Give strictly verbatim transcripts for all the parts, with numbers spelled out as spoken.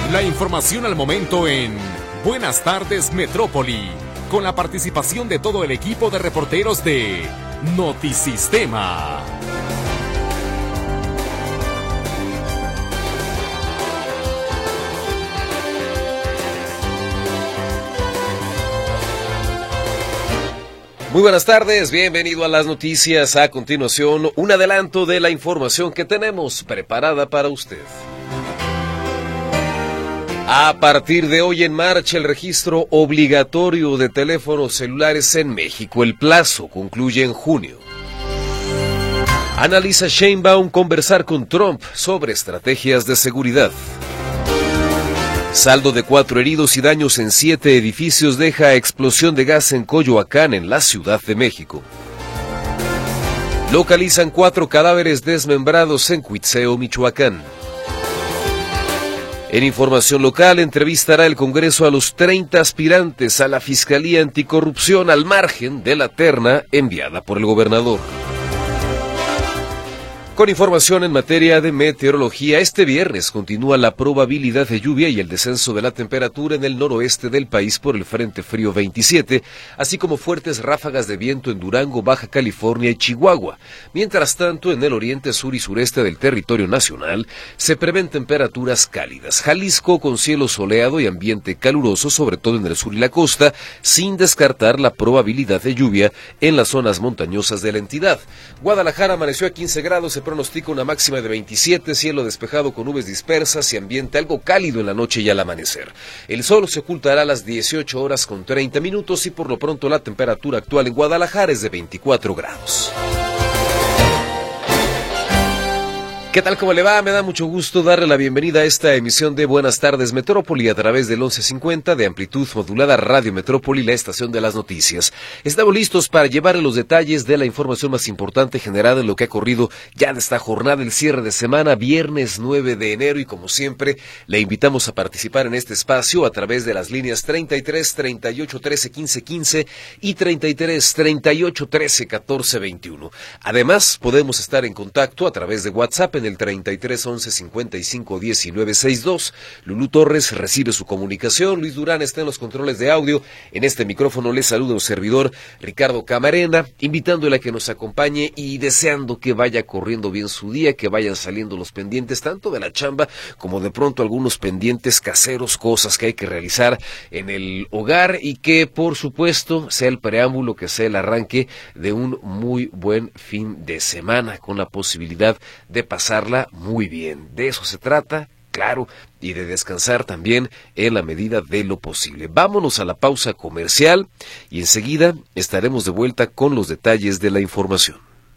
La información al momento en Buenas Tardes Metrópoli, con la participación de todo el equipo de reporteros de Notisistema. Muy buenas tardes, bienvenido a las noticias. A continuación, un adelanto de la información que tenemos preparada para usted. A partir de hoy en marcha el registro obligatorio de teléfonos celulares en México. El plazo concluye en junio. Analiza Sheinbaum conversar con Trump sobre estrategias de seguridad. Saldo de cuatro heridos y daños en siete edificios deja explosión de gas en Coyoacán, en la Ciudad de México. Localizan cuatro cadáveres desmembrados en Cuitzeo, Michoacán. En información local, entrevistará el Congreso a los treinta aspirantes a la Fiscalía Anticorrupción al margen de la terna enviada por el gobernador. Con información en materia de meteorología, este viernes continúa la probabilidad de lluvia y el descenso de la temperatura en el noroeste del país por el Frente Frío veintisiete, así como fuertes ráfagas de viento en Durango, Baja California y Chihuahua. Mientras tanto, en el oriente, sur y sureste del territorio nacional se prevén temperaturas cálidas. Jalisco con cielo soleado y ambiente caluroso, sobre todo en el sur y la costa, sin descartar la probabilidad de lluvia en las zonas montañosas de la entidad. Guadalajara amaneció a quince grados, se pronostica una máxima de veintisiete, cielo despejado con nubes dispersas y ambiente algo cálido en la noche y al amanecer. El sol se ocultará a las dieciocho horas con treinta minutos y por lo pronto la temperatura actual en Guadalajara es de veinticuatro grados. ¿Qué tal? ¿Cómo le va? Me da mucho gusto darle la bienvenida a esta emisión de Buenas Tardes Metrópoli a través del once cincuenta de amplitud modulada Radio Metrópoli, la estación de las noticias. Estamos listos para llevarle los detalles de la información más importante generada en lo que ha corrido ya de esta jornada, el cierre de semana, viernes nueve de enero, y como siempre, le invitamos a participar en este espacio a través de las líneas treinta y tres, treinta y ocho, trece, quince, quince y treinta y tres, treinta y ocho, trece, catorce, veintiuno. Además, podemos estar en contacto a través de WhatsApp en el treinta y tres, once, cincuenta y cinco, diecinueve, sesenta y dos. Lulú Torres recibe su comunicación, Luis Durán está en los controles de audio. En este micrófono le saluda un servidor, Ricardo Camarena, invitándole a que nos acompañe y deseando que vaya corriendo bien su día, que vayan saliendo los pendientes, tanto de la chamba como de pronto algunos pendientes caseros, cosas que hay que realizar en el hogar, y que por supuesto sea el preámbulo, que sea el arranque de un muy buen fin de semana, con la posibilidad de pasarla muy bien. De eso se trata, claro, y de descansar también en la medida de lo posible. Vámonos a la pausa comercial y enseguida estaremos de vuelta con los detalles de la información.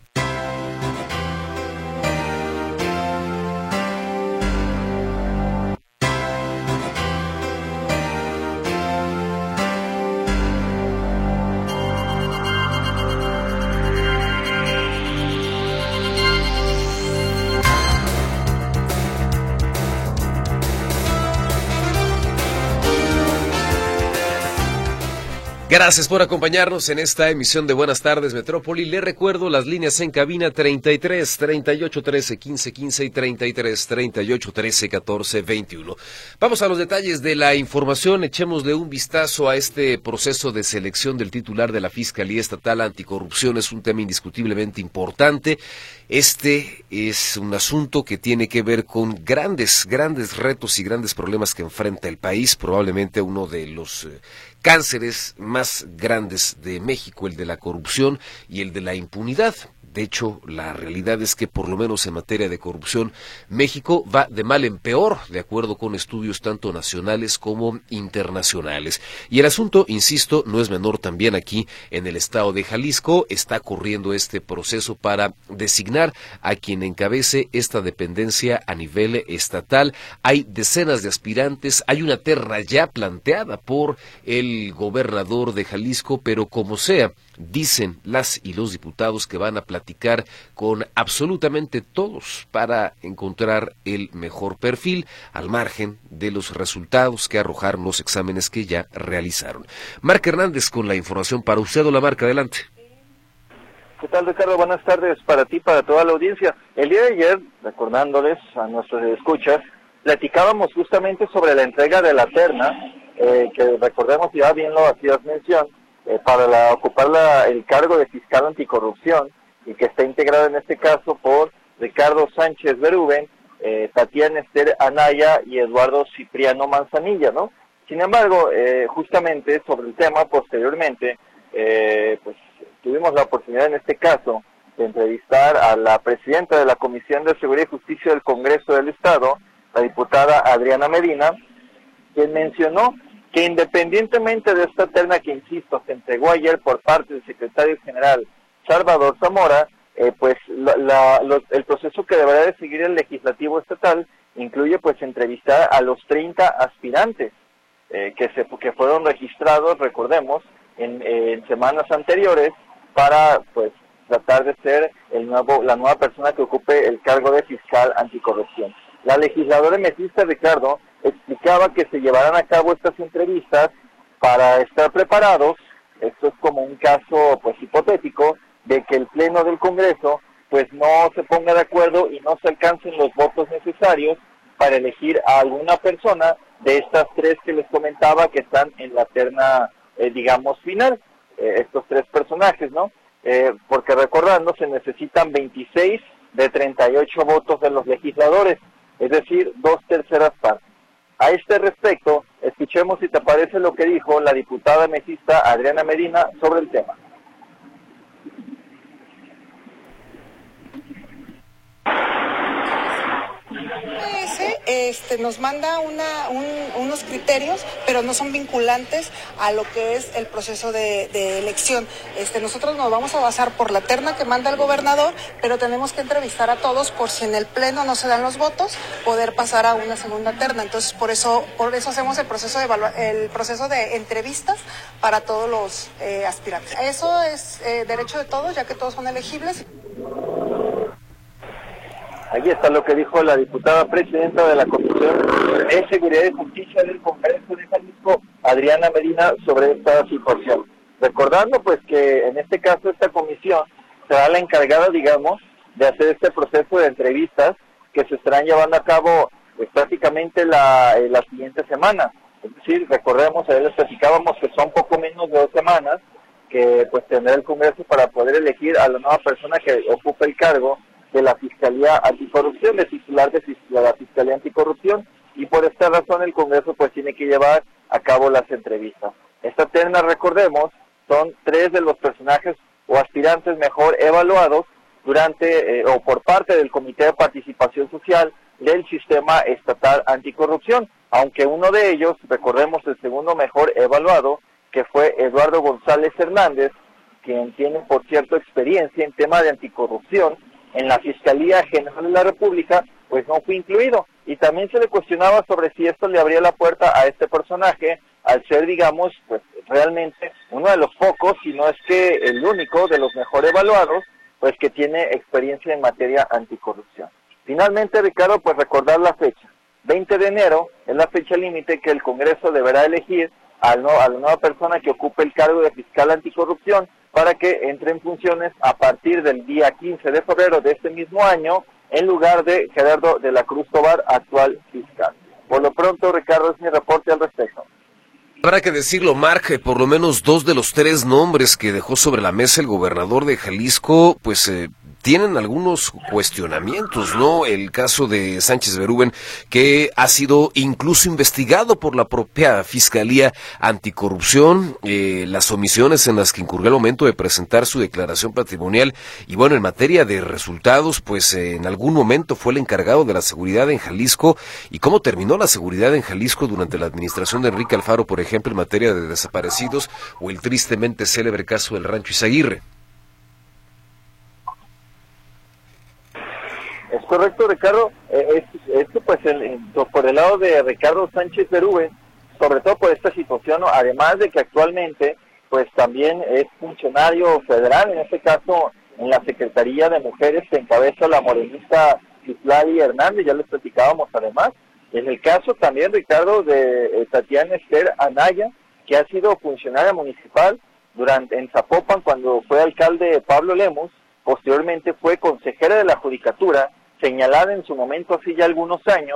Gracias por acompañarnos en esta emisión de Buenas Tardes Metrópoli. Le recuerdo las líneas en cabina treinta y tres, treinta y ocho, trece, quince, quince y treinta y tres, treinta y ocho, trece, catorce, veintiuno. Vamos a los detalles de la información. Echémosle un vistazo a este proceso de selección del titular de la Fiscalía Estatal Anticorrupción. Es un tema indiscutiblemente importante. Este es un asunto que tiene que ver con grandes, grandes retos y grandes problemas que enfrenta el país. Probablemente uno de los eh, cánceres más grandes de México, el de la corrupción y el de la impunidad. De hecho, la realidad es que por lo menos en materia de corrupción, México va de mal en peor, de acuerdo con estudios tanto nacionales como internacionales. Y el asunto, insisto, no es menor también aquí en el estado de Jalisco. Está corriendo este proceso para designar a quien encabece esta dependencia a nivel estatal. Hay decenas de aspirantes, hay una terna ya planteada por el gobernador de Jalisco, pero como sea, dicen las y los diputados que van a platicar con absolutamente todos para encontrar el mejor perfil al margen de los resultados que arrojaron los exámenes que ya realizaron. Marc Hernández con la información para usted. Hola, Marc, adelante. ¿Qué tal, Ricardo? Buenas tardes para ti, para toda la audiencia. El día de ayer, recordándoles a nuestros escuchas, platicábamos justamente sobre la entrega de la terna, eh, que recordemos, ya bien lo hacías mención, eh, para la, ocupar la, el cargo de fiscal anticorrupción, y que está integrado en este caso por Ricardo Sánchez Berúben, eh, Tatiana Esther Anaya y Eduardo Cipriano Manzanilla, ¿no? Sin embargo, eh, justamente sobre el tema, posteriormente, eh, pues tuvimos la oportunidad en este caso de entrevistar a la presidenta de la Comisión de Seguridad y Justicia del Congreso del Estado, la diputada Adriana Medina, quien mencionó que independientemente de esta terna que, insisto, se entregó ayer por parte del secretario general Salvador Zamora, eh, pues la, la, lo, el proceso que deberá de seguir el legislativo estatal incluye pues entrevistar a los treinta aspirantes eh, que se que fueron registrados, recordemos, en, eh, en semanas anteriores para pues tratar de ser el nuevo la nueva persona que ocupe el cargo de fiscal anticorrupción. La legisladora metista, Ricardo, explicaba que se llevarán a cabo estas entrevistas para estar preparados. Esto es como un caso pues hipotético de que el Pleno del Congreso pues no se ponga de acuerdo y no se alcancen los votos necesarios para elegir a alguna persona de estas tres que les comentaba que están en la terna, eh, digamos, final, eh, estos tres personajes, ¿no? Eh, porque recordando, se necesitan veintiséis de treinta y ocho votos de los legisladores, es decir, dos terceras partes. A este respecto, escuchemos si te parece lo que dijo la diputada mesista Adriana Medina sobre el tema. Este, nos manda una, un, unos criterios, pero no son vinculantes a lo que es el proceso de, de elección. Este, nosotros nos vamos a basar por la terna que manda el gobernador, pero tenemos que entrevistar a todos por si en el pleno no se dan los votos, poder pasar a una segunda terna. Entonces, por eso, por eso hacemos el proceso de evalua- el proceso de entrevistas para todos los eh, aspirantes. Eso es eh, derecho de todos, ya que todos son elegibles. Ahí está lo que dijo la diputada presidenta de la Comisión de Seguridad y Justicia del Congreso de Jalisco, Adriana Medina, sobre esta situación. Recordando pues que en este caso esta comisión será la encargada, digamos, de hacer este proceso de entrevistas que se estarán llevando a cabo pues prácticamente la, eh, la siguiente semana. Es decir, recordemos, ayer les platicábamos que son poco menos de dos semanas que pues tendrá el Congreso para poder elegir a la nueva persona que ocupe el cargo de la Fiscalía Anticorrupción, de titular de la Fiscalía Anticorrupción, y por esta razón el Congreso pues tiene que llevar a cabo las entrevistas. Esta terna, recordemos, son tres de los personajes o aspirantes mejor evaluados durante eh, o por parte del Comité de Participación Social del Sistema Estatal Anticorrupción, aunque uno de ellos, recordemos, el segundo mejor evaluado, que fue Eduardo González Hernández, quien tiene, por cierto, experiencia en tema de anticorrupción en la Fiscalía General de la República, pues no fue incluido. Y también se le cuestionaba sobre si esto le abría la puerta a este personaje, al ser, digamos, pues realmente uno de los pocos, si no es que el único de los mejor evaluados, pues que tiene experiencia en materia anticorrupción. Finalmente, Ricardo, pues recordar la fecha. veinte de enero es la fecha límite que el Congreso deberá elegir a la nueva persona que ocupe el cargo de fiscal anticorrupción, para que entre en funciones a partir del día quince de febrero de este mismo año, en lugar de Gerardo de la Cruz Tobar, actual fiscal. Por lo pronto, Ricardo, es mi reporte al respecto. Habrá que decirlo, Marc, por lo menos dos de los tres nombres que dejó sobre la mesa el gobernador de Jalisco, pues eh, tienen algunos cuestionamientos, ¿no? El caso de Sánchez Berúben, que ha sido incluso investigado por la propia Fiscalía Anticorrupción, eh, las omisiones en las que incurrió al momento de presentar su declaración patrimonial, y bueno, en materia de resultados, pues eh, en algún momento fue el encargado de la seguridad en Jalisco, y cómo terminó la seguridad en Jalisco durante la administración de Enrique Alfaro, por ejemplo, en materia de desaparecidos, o el tristemente célebre caso del Rancho Izaguirre. Es correcto, Ricardo. Eh, esto pues el, por el lado de Ricardo Sánchez Berúben, sobre todo por esta situación, ¿no? Además de que actualmente pues también es funcionario federal, en este caso en la Secretaría de Mujeres que encabeza la morenista Citlali Hernández, ya les platicábamos además. En el caso también, Ricardo, de eh, Tatiana Esther Anaya, que ha sido funcionaria municipal durante en Zapopan cuando fue alcalde Pablo Lemus, posteriormente fue consejera de la Judicatura, señalada en su momento hace ya algunos años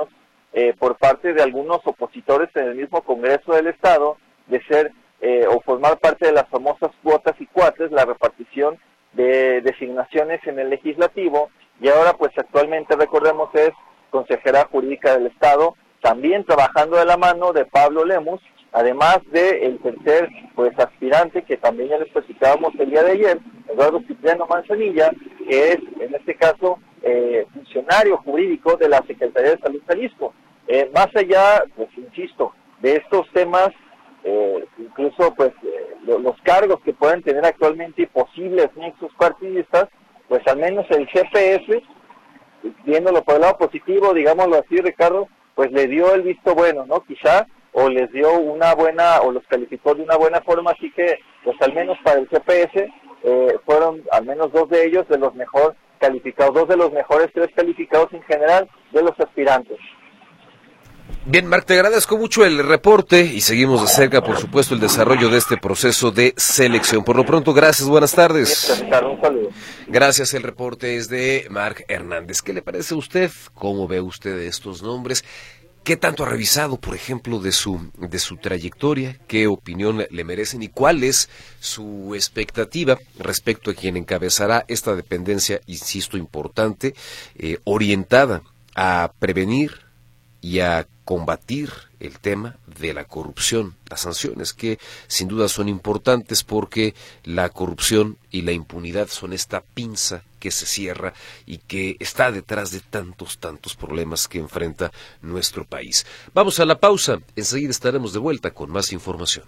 eh, por parte de algunos opositores en el mismo Congreso del Estado de ser eh, o formar parte de las famosas cuotas y cuates, la repartición de designaciones en el legislativo, y ahora pues actualmente, recordemos, es consejera jurídica del Estado, también trabajando de la mano de Pablo Lemus, además de el tercer pues aspirante que también ya les platicábamos el día de ayer, Eduardo Cipriano Manzanilla, que es en este caso eh, funcionario jurídico de la Secretaría de Salud Jalisco. Eh, más allá, pues insisto, de estos temas, eh, incluso pues eh, los cargos que pueden tener actualmente y posibles nexos partidistas, pues al menos el G P S, viéndolo por el lado positivo, digámoslo así, Ricardo, pues le dio el visto bueno, ¿no? Quizá, o les dio una buena, o los calificó de una buena forma, así que, pues al menos para el G P S, eh, fueron al menos dos de ellos de los mejor calificados, dos de los mejores tres calificados en general de los aspirantes. Bien, Marc, te agradezco mucho el reporte y seguimos de cerca, por supuesto, el desarrollo de este proceso de selección. Por lo pronto, gracias, buenas tardes. Un saludo. Gracias, el reporte es de Marc Hernández. ¿Qué le parece a usted? ¿Cómo ve usted estos nombres? ¿Qué tanto ha revisado, por ejemplo, de su de su trayectoria? ¿Qué opinión le merecen? ¿Y cuál es su expectativa respecto a quien encabezará esta dependencia, insisto, importante, eh, orientada a prevenir y a combatir el tema de la corrupción, las sanciones que sin duda son importantes porque la corrupción y la impunidad son esta pinza que se cierra y que está detrás de tantos, tantos problemas que enfrenta nuestro país. Vamos a la pausa, enseguida estaremos de vuelta con más información.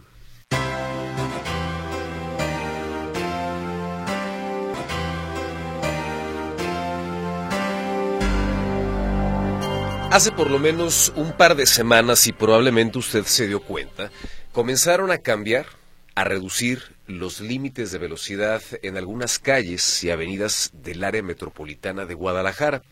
Hace por lo menos un par de semanas, y probablemente usted se dio cuenta, comenzaron a cambiar, a reducir los límites de velocidad en algunas calles y avenidas del área metropolitana de Guadalajara.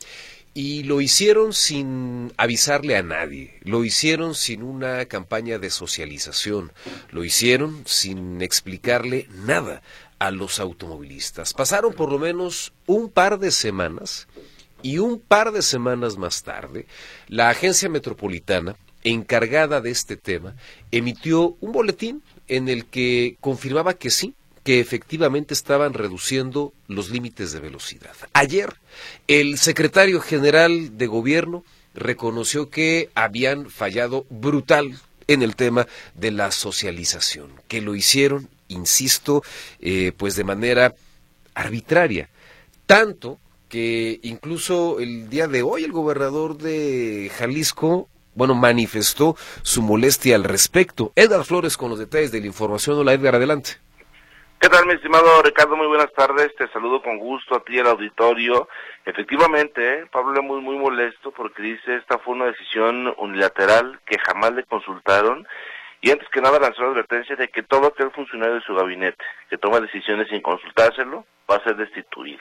Y lo hicieron sin avisarle a nadie, lo hicieron sin una campaña de socialización, lo hicieron sin explicarle nada a los automovilistas. Pasaron por lo menos un par de semanas. Y un par de semanas más tarde, la agencia metropolitana, encargada de este tema, emitió un boletín en el que confirmaba que sí, que efectivamente estaban reduciendo los límites de velocidad. Ayer, el secretario general de Gobierno reconoció que habían fallado brutal en el tema de la socialización, que lo hicieron, insisto, eh, pues de manera arbitraria, tanto que incluso el día de hoy el gobernador de Jalisco, bueno, manifestó su molestia al respecto. Edgar Flores con los detalles de la información. Hola, Edgar, adelante. ¿Qué tal, mi estimado Ricardo? Muy buenas tardes, te saludo con gusto a ti y al auditorio. Efectivamente, ¿eh? Pablo Lemus muy molesto porque dice esta fue una decisión unilateral que jamás le consultaron y antes que nada lanzó la advertencia de que todo aquel funcionario de su gabinete que toma decisiones sin consultárselo va a ser destituido.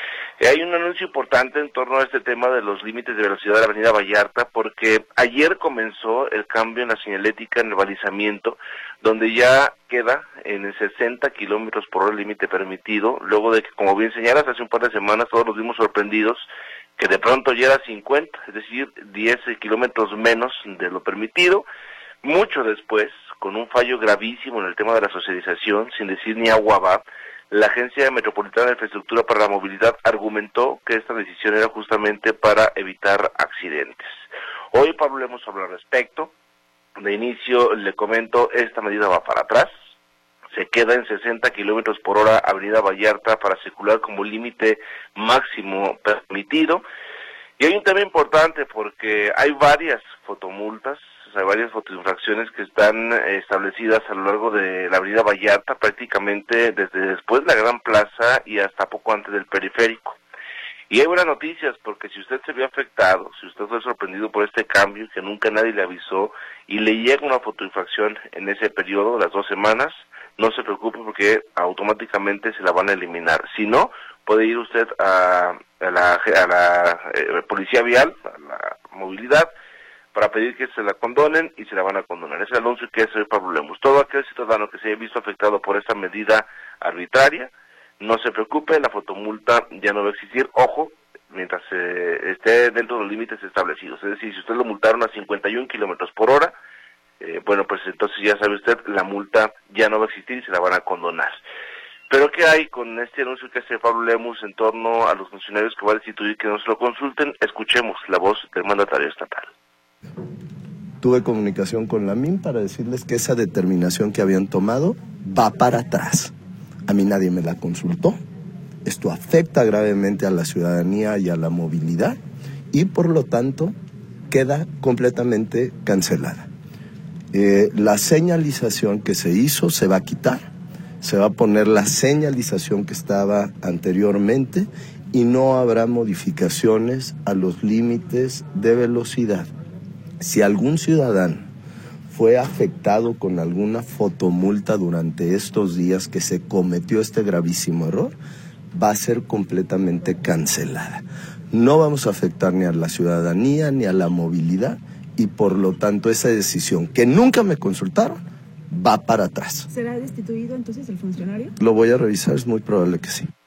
Hay un anuncio importante en torno a este tema de los límites de velocidad de la avenida Vallarta, porque ayer comenzó el cambio en la señalética en el balizamiento, donde ya queda en el sesenta kilómetros por hora el límite permitido, luego de que, como bien señalas, hace un par de semanas todos nos vimos sorprendidos que de pronto ya era cincuenta, es decir, diez kilómetros menos de lo permitido. Mucho después, con un fallo gravísimo en el tema de la socialización, sin decir ni agua va, la Agencia Metropolitana de Infraestructura para la Movilidad argumentó que esta decisión era justamente para evitar accidentes. Hoy Pablo Lemus habló al respecto. De inicio le comento, esta medida va para atrás. Se queda en sesenta kilómetros por hora Avenida Vallarta para circular como límite máximo permitido. Y hay un tema importante porque hay varias fotomultas, hay varias fotoinfracciones que están establecidas a lo largo de la avenida Vallarta, prácticamente desde después de la Gran Plaza y hasta poco antes del periférico. Y hay buenas noticias, porque si usted se vio afectado, si usted fue sorprendido por este cambio que nunca nadie le avisó y le llega una fotoinfracción en ese periodo, las dos semanas, no se preocupe porque automáticamente se la van a eliminar. Si no, puede ir usted a, a la, a la eh, policía vial, a la movilidad, para pedir que se la condonen y se la van a condonar. Ese anuncio que hace Pablo Lemus. Todo aquel ciudadano que se haya visto afectado por esta medida arbitraria, no se preocupe, la fotomulta ya no va a existir. Ojo, mientras eh, esté dentro de los límites establecidos. Es decir, si usted lo multaron a cincuenta y uno kilómetros por hora, eh, bueno, pues entonces ya sabe usted, la multa ya no va a existir y se la van a condonar. Pero ¿qué hay con este anuncio que hace Pablo Lemus en torno a los funcionarios que va a destituir que no se lo consulten? Escuchemos la voz del mandatario estatal. Tuve comunicación con la M I M para decirles que esa determinación que habían tomado va para atrás. A mí nadie me la consultó. Esto afecta gravemente a la ciudadanía y a la movilidad y por lo tanto queda completamente cancelada. Eh, la señalización que se hizo se va a quitar, se va a poner la señalización que estaba anteriormente y no habrá modificaciones a los límites de velocidad. Si algún ciudadano fue afectado con alguna fotomulta durante estos días que se cometió este gravísimo error, va a ser completamente cancelada. No vamos a afectar ni a la ciudadanía ni a la movilidad y por lo tanto esa decisión que nunca me consultaron va para atrás. ¿Será destituido entonces el funcionario? Lo voy a revisar, es muy probable que sí.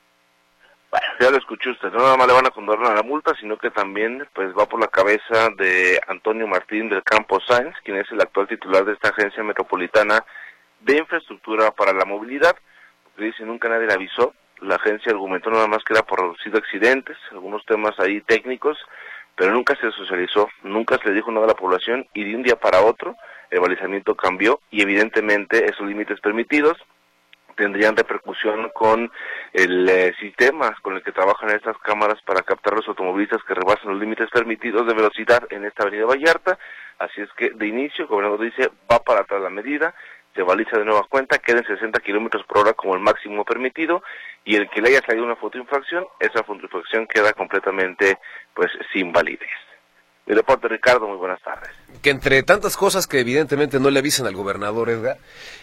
Bueno, ya lo escuchó usted, no nada más le van a condonar la multa, sino que también pues va por la cabeza de Antonio Martín del Campo Sáenz, quien es el actual titular de esta Agencia Metropolitana de Infraestructura para la Movilidad, porque dice nunca nadie le avisó. La agencia argumentó nada más que era por reducido accidentes, algunos temas ahí técnicos, pero nunca se socializó, nunca se le dijo nada a la población y de un día para otro el balizamiento cambió y evidentemente esos límites permitidos tendrían repercusión con el eh, sistema con el que trabajan estas cámaras para captar los automovilistas que rebasan los límites permitidos de velocidad en esta avenida Vallarta. Así es que de inicio el gobernador dice va para atrás la medida, se baliza de nueva cuenta, queda en sesenta kilómetros por hora como el máximo permitido y el que le haya salido una fotoinfracción, esa fotoinfracción queda completamente pues sin validez. Mi reporte, Ricardo, muy buenas tardes. Que entre tantas cosas que evidentemente no le avisan al gobernador, Edgar,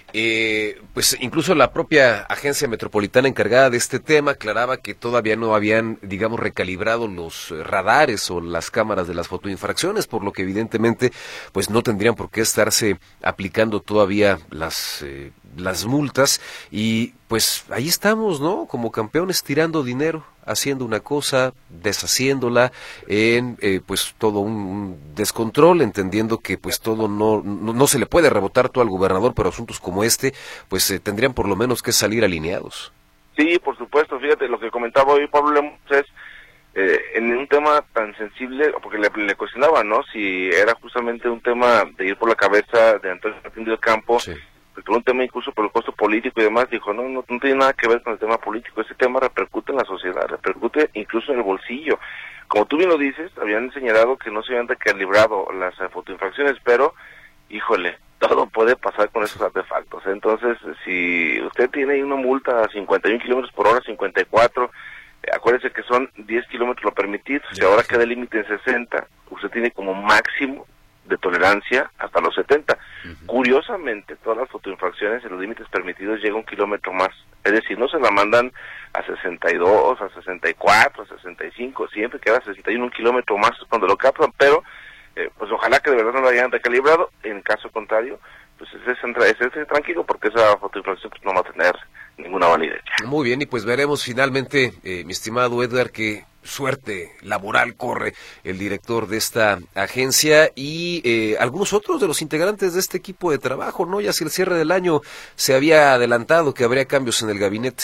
eh, pues incluso la propia agencia metropolitana encargada de este tema aclaraba que todavía no habían, digamos, recalibrado los radares o las cámaras de las fotoinfracciones, por lo que evidentemente pues no tendrían por qué estarse aplicando todavía las eh, las multas y pues ahí estamos, ¿no? Como campeones tirando dinero, haciendo una cosa, deshaciéndola, en eh, pues todo un, un descontrol, entendiendo que pues todo no, no no se le puede rebotar todo al gobernador, pero asuntos como este pues eh, tendrían por lo menos que salir alineados. Sí, por supuesto, fíjate, lo que comentaba hoy Pablo Lemus es eh, en un tema tan sensible, porque le, le cuestionaba, ¿no? Si era justamente un tema de ir por la cabeza de Antonio Martín del Campo, sí. Por un tema incluso por el costo político y demás, dijo, no, no, no tiene nada que ver con el tema político, ese tema repercute en la sociedad, repercute incluso en el bolsillo. Como tú bien lo dices, habían señalado que no se habían recalibrado las uh, fotoinfracciones, pero, híjole, todo puede pasar con esos artefactos. Entonces, si usted tiene ahí una multa a cincuenta y un kilómetros por hora, cincuenta y cuatro, eh, acuérdese que son diez kilómetros lo permitido, si ahora queda el límite en sesenta, usted tiene como máximo de tolerancia hasta los setenta. Uh-huh. Curiosamente, todas las fotoinfracciones en los límites permitidos llega un kilómetro más. Es decir, no se la mandan a sesenta y dos, a sesenta y cuatro, a sesenta y cinco, siempre queda sesenta y uno, un kilómetro más cuando lo captan, pero eh, pues ojalá que de verdad no lo hayan recalibrado. En caso contrario, pues es ese tranquilo porque esa fotoinfracción pues, no va a tener ninguna validez. Muy bien, y pues veremos finalmente, eh, mi estimado Edgar, que suerte laboral corre el director de esta agencia y eh, algunos otros de los integrantes de este equipo de trabajo, ¿no? Ya si el cierre del año se había adelantado que habría cambios en el gabinete.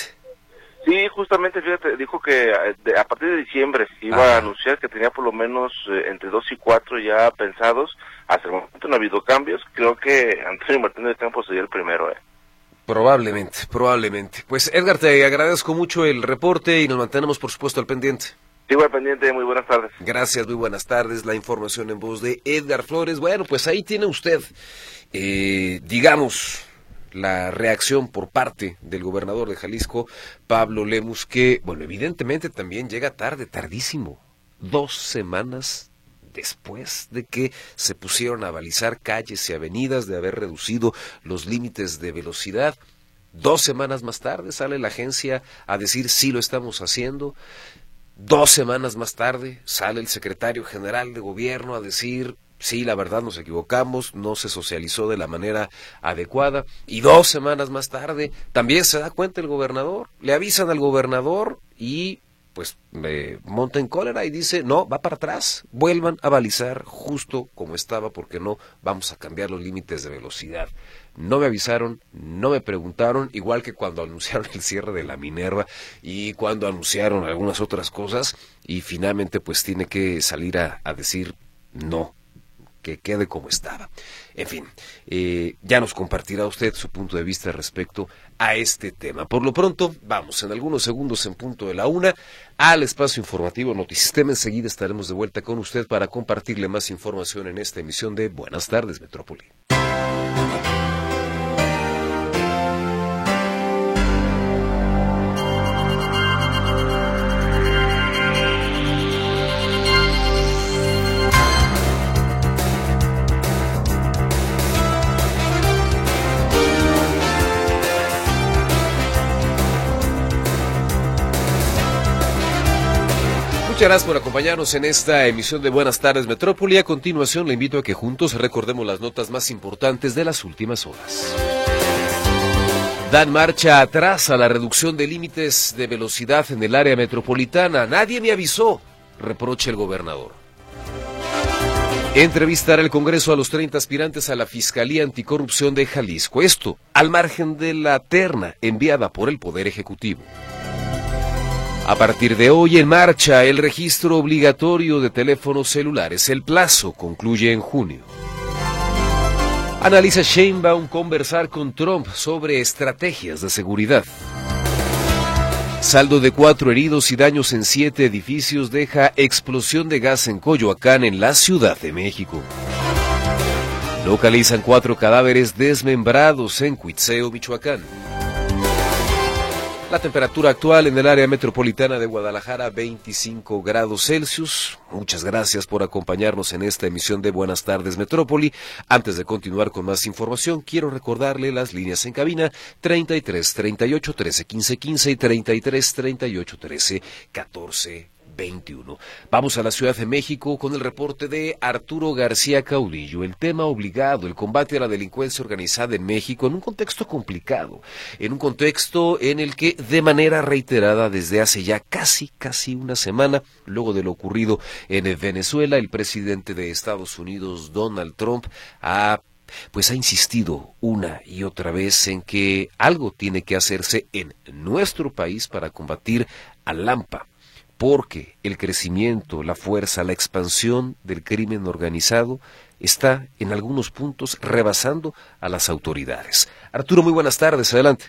Sí, justamente, fíjate, dijo que de, a partir de diciembre iba ah. a anunciar que tenía por lo menos eh, entre dos y cuatro ya pensados. Hasta el momento no ha habido cambios. Creo que Antonio Martín del Campo sería el primero, ¿eh? Probablemente, probablemente. Pues Edgar, te agradezco mucho el reporte y nos mantenemos por supuesto al pendiente. Sí, al pendiente, muy buenas tardes. Gracias, muy buenas tardes. La información en voz de Edgar Flores. Bueno, pues ahí tiene usted, eh, digamos, la reacción por parte del gobernador de Jalisco, Pablo Lemus, que, bueno, evidentemente también llega tarde, tardísimo, dos semanas después de que se pusieron a balizar calles y avenidas, de haber reducido los límites de velocidad. Dos semanas más tarde sale la agencia a decir sí lo estamos haciendo. Dos semanas más tarde sale el secretario general de gobierno a decir sí, la verdad nos equivocamos, no se socializó de la manera adecuada. Y dos semanas más tarde también se da cuenta el gobernador, le avisan al gobernador y pues eh, monta en cólera y dice, no, va para atrás, vuelvan a balizar justo como estaba, porque no vamos a cambiar los límites de velocidad. No me avisaron, no me preguntaron, igual que cuando anunciaron el cierre de la Minerva y cuando anunciaron algunas otras cosas, y finalmente pues tiene que salir a, a decir no, que quede como estaba. En fin, eh, ya nos compartirá usted su punto de vista respecto a este tema. Por lo pronto, vamos en algunos segundos en punto de la una al espacio informativo Notisistema. Enseguida estaremos de vuelta con usted para compartirle más información en esta emisión de Buenas Tardes, Metrópoli. Muchas gracias por acompañarnos en esta emisión de Buenas Tardes Metrópoli. A continuación le invito a que juntos recordemos las notas más importantes de las últimas horas. Dan marcha atrás a la reducción de límites de velocidad en el área metropolitana. Nadie me avisó, reprocha el gobernador. Entrevistará el Congreso a los treinta aspirantes a la Fiscalía Anticorrupción de Jalisco. Esto al margen de la terna enviada por el Poder Ejecutivo. A partir de hoy en marcha el registro obligatorio de teléfonos celulares. El plazo concluye en junio. Analiza Sheinbaum conversar con Trump sobre estrategias de seguridad. Saldo de cuatro heridos y daños en siete edificios deja explosión de gas en Coyoacán, en la Ciudad de México. Localizan cuatro cadáveres desmembrados en Cuitzeo, Michoacán. La temperatura actual en el área metropolitana de Guadalajara, veinticinco grados Celsius. Muchas gracias por acompañarnos en esta emisión de Buenas Tardes Metrópoli. Antes de continuar con más información, quiero recordarle las líneas en cabina treinta y tres, treinta y ocho, trece, quince, quince y treinta y tres, treinta y ocho, trece, catorce, veintiuno. Vamos a la Ciudad de México con el reporte de Arturo García Caudillo. El tema obligado, el combate a la delincuencia organizada en México en un contexto complicado, en un contexto en el que de manera reiterada desde hace ya casi, casi una semana, luego de lo ocurrido en Venezuela, el presidente de Estados Unidos, Donald Trump, ha pues ha insistido una y otra vez en que algo tiene que hacerse en nuestro país para combatir al AMPA, porque el crecimiento, la fuerza, la expansión del crimen organizado está en algunos puntos rebasando a las autoridades. Arturo, muy buenas tardes, adelante.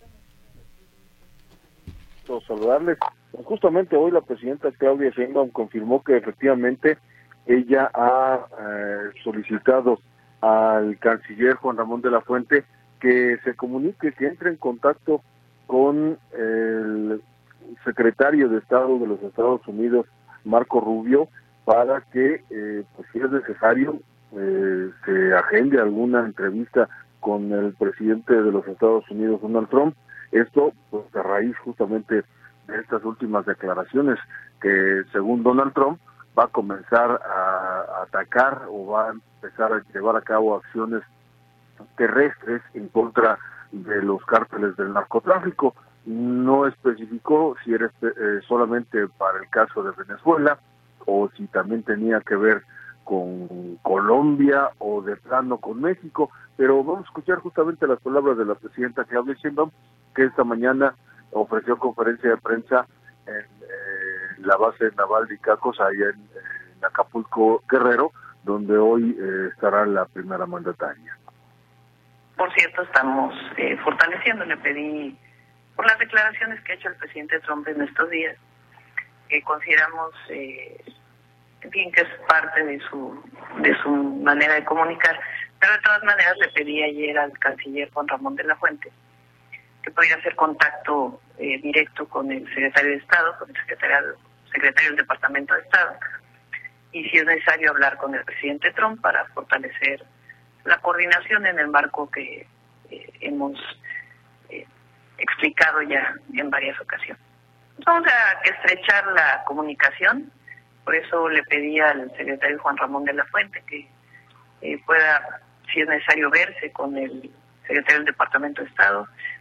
Saludarles. Justamente hoy la presidenta Claudia Sheinbaum confirmó que efectivamente ella ha eh, solicitado al canciller Juan Ramón de la Fuente que se comunique, que entre en contacto con el secretario de Estado de los Estados Unidos, Marco Rubio, para que, eh, pues si es necesario, eh, se agende alguna entrevista con el presidente de los Estados Unidos, Donald Trump. Esto, pues a raíz justamente de estas últimas declaraciones, que según Donald Trump va a comenzar a, a atacar o va a empezar a llevar a cabo acciones terrestres en contra de los cárteles del narcotráfico. No especificó si era eh, solamente para el caso de Venezuela o si también tenía que ver con Colombia o de plano con México, pero vamos a escuchar justamente las palabras de la presidenta Claudia Sheinbaum, que esta mañana ofreció conferencia de prensa en eh, la base naval de Icacos, allá en, en Acapulco, Guerrero, donde hoy eh, estará la primera mandataria. Por cierto, estamos eh, fortaleciendo, le pedí por las declaraciones que ha hecho el presidente Trump en estos días, que consideramos, eh, en fin, que es parte de su de su manera de comunicar, pero de todas maneras le pedí ayer al canciller Juan Ramón de la Fuente que pudiera hacer contacto eh, directo con el secretario de Estado, con el secretario, secretario del Departamento de Estado, y si es necesario hablar con el presidente Trump para fortalecer la coordinación en el marco que eh, hemos eh, explicado ya en varias ocasiones. Vamos a estrechar la comunicación, por eso le pedí al secretario Juan Ramón de la Fuente que eh, pueda, si es necesario, verse con el secretario del Departamento de Estado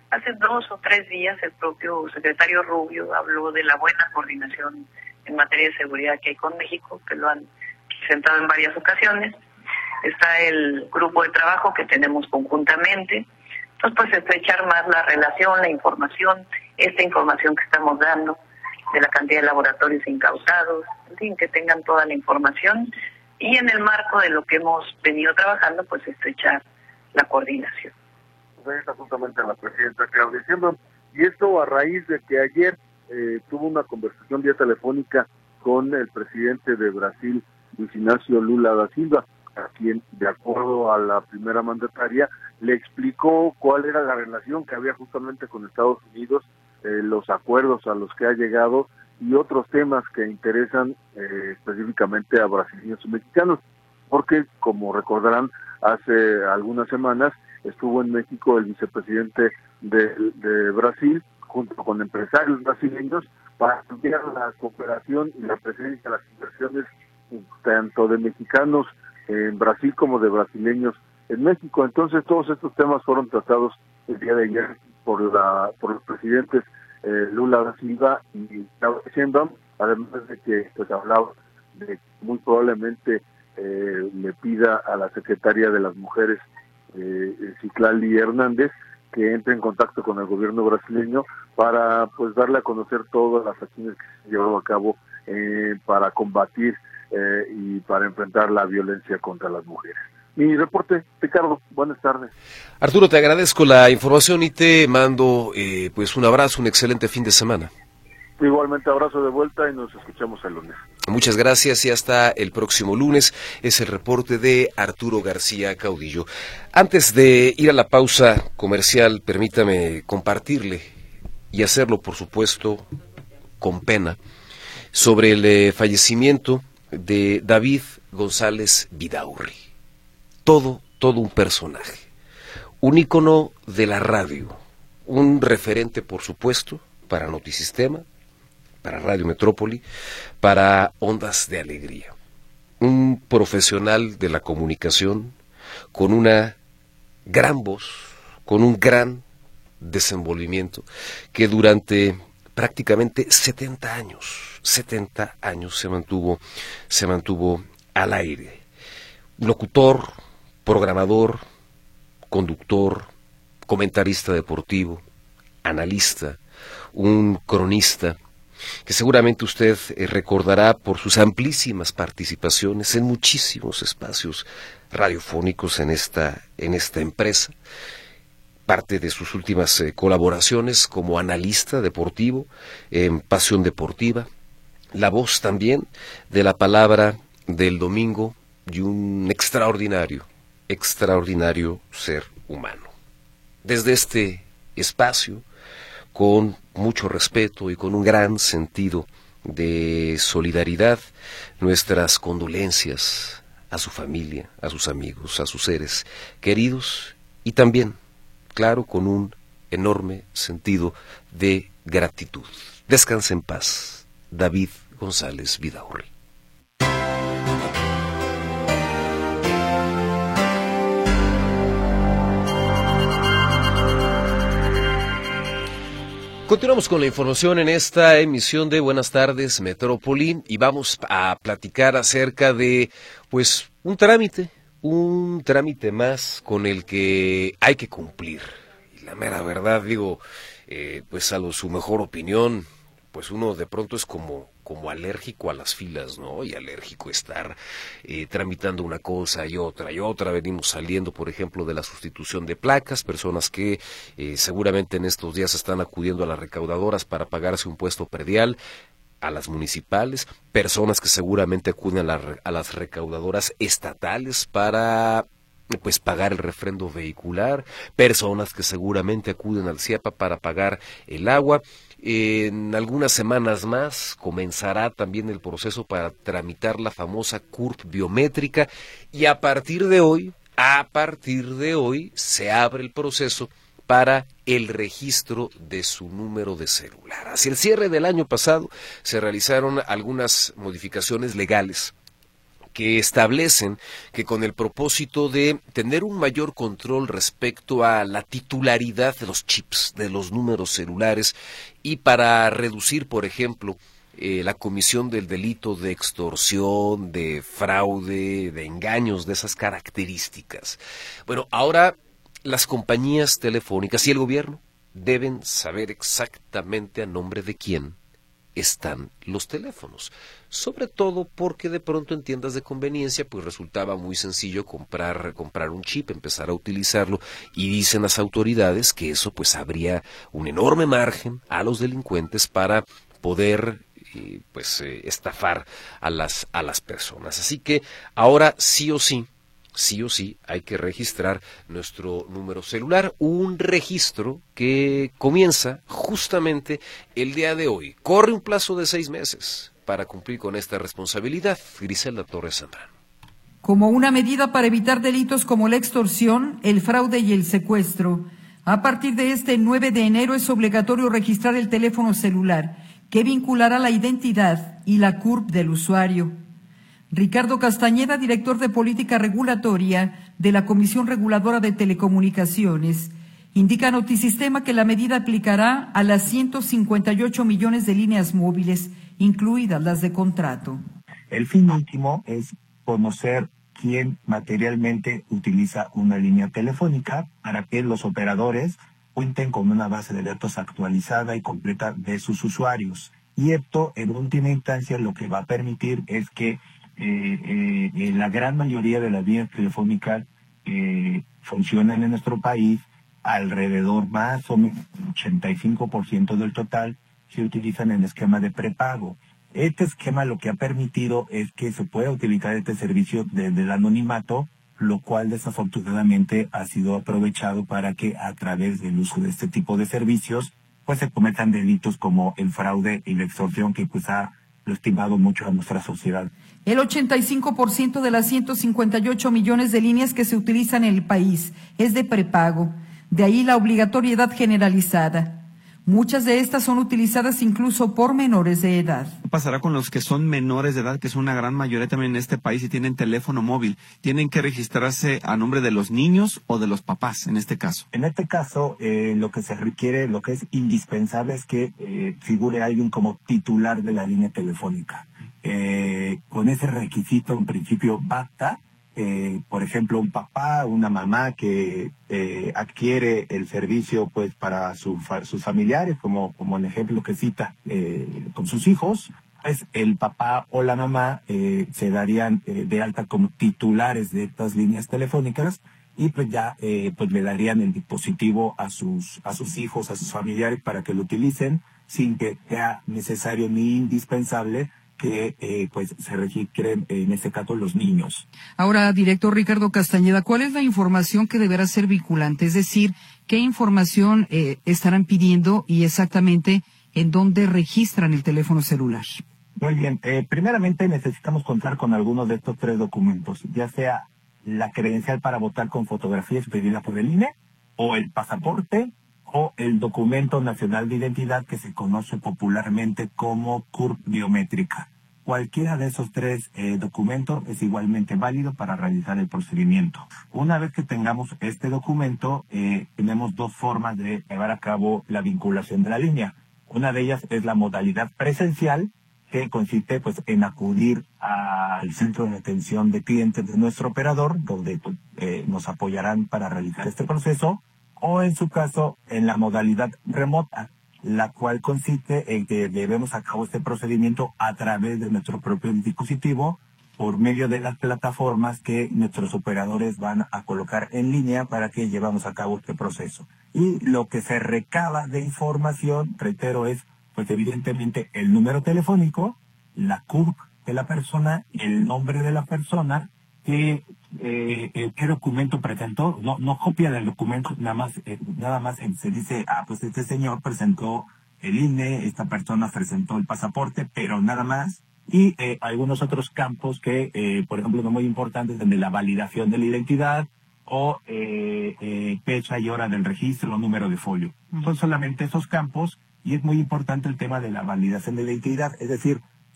Hace dos o tres días el propio secretario Rubio habló de la buena coordinación en materia de seguridad que hay con México, que lo han presentado en varias ocasiones. Está el grupo de trabajo que tenemos conjuntamente. Entonces, pues estrechar más la relación, la información, esta información que estamos dando, de la cantidad de laboratorios incautados, en fin, que tengan toda la información. Y en el marco de lo que hemos venido trabajando, pues estrechar la coordinación. Ahí está justamente la presidenta Claudia Sheinbaum, y esto a raíz de que ayer eh, tuvo una conversación vía telefónica con el presidente de Brasil, Luis Ignacio Lula da Silva, a quien, de acuerdo a la primera mandataria, le explicó cuál era la relación que había justamente con Estados Unidos, eh, los acuerdos a los que ha llegado y otros temas que interesan eh, específicamente a brasileños y mexicanos, porque, como recordarán, hace algunas semanas estuvo en México el vicepresidente de, de Brasil, junto con empresarios brasileños, para ampliar la cooperación y la presencia de las inversiones tanto de mexicanos en Brasil como de brasileños en México. Entonces, todos estos temas fueron tratados el día de ayer por la por los presidentes eh, Lula da Silva y Claudia Sheinbaum, además de que pues hablaba de que muy probablemente eh, le pida a la secretaria de las Mujeres, eh, Citlali Hernández, que entre en contacto con el gobierno brasileño para pues darle a conocer todas las acciones que se han llevado a cabo eh, para combatir eh, y para enfrentar la violencia contra las mujeres. Mi reporte, Ricardo, buenas tardes. Arturo, te agradezco la información y te mando eh, pues un abrazo, un excelente fin de semana. Igualmente, abrazo de vuelta y nos escuchamos el lunes. Muchas gracias y hasta el próximo lunes. Es el reporte de Arturo García Caudillo. Antes de ir a la pausa comercial, permítame compartirle y hacerlo, por supuesto, con pena, sobre el eh, fallecimiento de David González Vidaurri. Todo, todo un personaje, un ícono de la radio, un referente, por supuesto, para Notisistema, para Radio Metrópoli, para Ondas de Alegría. Un profesional de la comunicación con una gran voz, con un gran desenvolvimiento, que durante prácticamente setenta años, setenta años se mantuvo, se mantuvo al aire. Locutor, programador, conductor, comentarista deportivo, analista, un cronista, que seguramente usted eh, recordará por sus amplísimas participaciones en muchísimos espacios radiofónicos en esta, en esta empresa. Parte de sus últimas eh, colaboraciones como analista deportivo en Pasión Deportiva, la voz también de la palabra del domingo y un extraordinario, extraordinario ser humano. Desde este espacio, con mucho respeto y con un gran sentido de solidaridad, nuestras condolencias a su familia, a sus amigos, a sus seres queridos y también, claro, con un enorme sentido de gratitud. Descanse en paz, David González Vidaurri. Continuamos con la información en esta emisión de Buenas Tardes Metrópoli y vamos a platicar acerca de, pues, un trámite, un trámite más con el que hay que cumplir. Y la mera verdad, digo, eh, pues a lo, su mejor opinión, pues uno de pronto es como, como alérgico a las filas, ¿no? Y alérgico a estar eh, tramitando una cosa y otra y otra. Venimos saliendo, por ejemplo, de la sustitución de placas, personas que eh, seguramente en estos días están acudiendo a las recaudadoras para pagarse un puesto predial, a las municipales, personas que seguramente acuden a, la, a las recaudadoras estatales para pues pagar el refrendo vehicular, personas que seguramente acuden al CIEPA para pagar el agua. En algunas semanas más comenzará también el proceso para tramitar la famosa C U R P biométrica y a partir de hoy, a partir de hoy se abre el proceso para el registro de su número de celular. Hacia el cierre del año pasado se realizaron algunas modificaciones legales que establecen que con el propósito de tener un mayor control respecto a la titularidad de los chips, de los números celulares, y para reducir, por ejemplo, eh, la comisión del delito de extorsión, de fraude, de engaños, de esas características. Bueno, ahora las compañías telefónicas y el gobierno deben saber exactamente a nombre de quién están los teléfonos, sobre todo porque de pronto en tiendas de conveniencia pues resultaba muy sencillo comprar comprar un chip, empezar a utilizarlo, y dicen las autoridades que eso pues abría un enorme margen a los delincuentes para poder eh, pues eh, estafar a las a las personas. Así que ahora sí o sí sí o sí hay que registrar nuestro número celular, un registro que comienza justamente el día de hoy. Corre un plazo de seis meses para cumplir con esta responsabilidad. Griselda Torres Zambrano. Como una medida para evitar delitos como la extorsión, el fraude y el secuestro, a partir de este nueve de enero es obligatorio registrar el teléfono celular, que vinculará la identidad y la C U R P del usuario. Ricardo Castañeda, director de Política Regulatoria de la Comisión Reguladora de Telecomunicaciones, indica a Notisistema que la medida aplicará a las ciento cincuenta y ocho millones de líneas móviles, incluidas las de contrato. El fin último es conocer quién materialmente utiliza una línea telefónica para que los operadores cuenten con una base de datos actualizada y completa de sus usuarios. Y esto, en última instancia, lo que va a permitir es que Eh, eh, la gran mayoría de las líneas telefónicas eh, funcionan en nuestro país, alrededor más o menos ochenta y cinco por ciento del total se utilizan en esquema de prepago. Este esquema lo que ha permitido es que se pueda utilizar este servicio desde el anonimato, lo cual desafortunadamente ha sido aprovechado para que a través del uso de este tipo de servicios pues se cometan delitos como el fraude y la extorsión, que pues ha estimado mucho a nuestra sociedad. El ochenta y cinco por ciento de las ciento cincuenta y ocho millones de líneas que se utilizan en el país es de prepago, de ahí la obligatoriedad generalizada. Muchas de estas son utilizadas incluso por menores de edad. ¿Qué pasará con los que son menores de edad, que es una gran mayoría también en este país y tienen teléfono móvil? ¿Tienen que registrarse a nombre de los niños o de los papás en este caso? En este caso, eh, lo que se requiere, lo que es indispensable es que eh, figure alguien como titular de la línea telefónica. Eh, con ese requisito, en principio, basta. Eh, por ejemplo, un papá, una mamá que eh, adquiere el servicio pues para su, sus familiares, como, como el ejemplo que cita eh, con sus hijos, pues el papá o la mamá eh, se darían eh, de alta como titulares de estas líneas telefónicas y pues ya eh, pues le darían el dispositivo a sus, a sus hijos, a sus familiares para que lo utilicen sin que sea necesario ni indispensable que eh, pues se registren en este caso los niños. Ahora, director Ricardo Castañeda, ¿cuál es la información que deberá ser vinculante? Es decir, ¿qué información eh, estarán pidiendo y exactamente en dónde registran el teléfono celular? Muy bien, eh, primeramente necesitamos contar con algunos de estos tres documentos, ya sea la credencial para votar con fotografía expedida por el I N E, o el pasaporte, o el documento nacional de identidad que se conoce popularmente como C U R P biométrica. Cualquiera de esos tres eh, documentos es igualmente válido para realizar el procedimiento. Una vez que tengamos este documento, eh, tenemos dos formas de llevar a cabo la vinculación de la línea. Una de ellas es la modalidad presencial, que consiste pues en acudir al centro de atención de clientes de nuestro operador, donde pues, eh, nos apoyarán para realizar este proceso, o en su caso en la modalidad remota, la cual consiste en que llevemos a cabo este procedimiento a través de nuestro propio dispositivo por medio de las plataformas que nuestros operadores van a colocar en línea para que llevamos a cabo este proceso. Y lo que se recaba de información, reitero, es pues evidentemente el número telefónico, la C U R P de la persona, el nombre de la persona, que eh, eh, qué documento presentó, no no copia del documento, nada más eh, nada más se dice, ah, pues este señor presentó el I N E, esta persona presentó el pasaporte, pero nada más. Y eh, algunos otros campos que, eh, por ejemplo, son muy importantes, donde la validación de la identidad o eh, eh, fecha y hora del registro, número de folio. Son solamente esos campos, y es muy importante el tema de la validación de la identidad, es decir,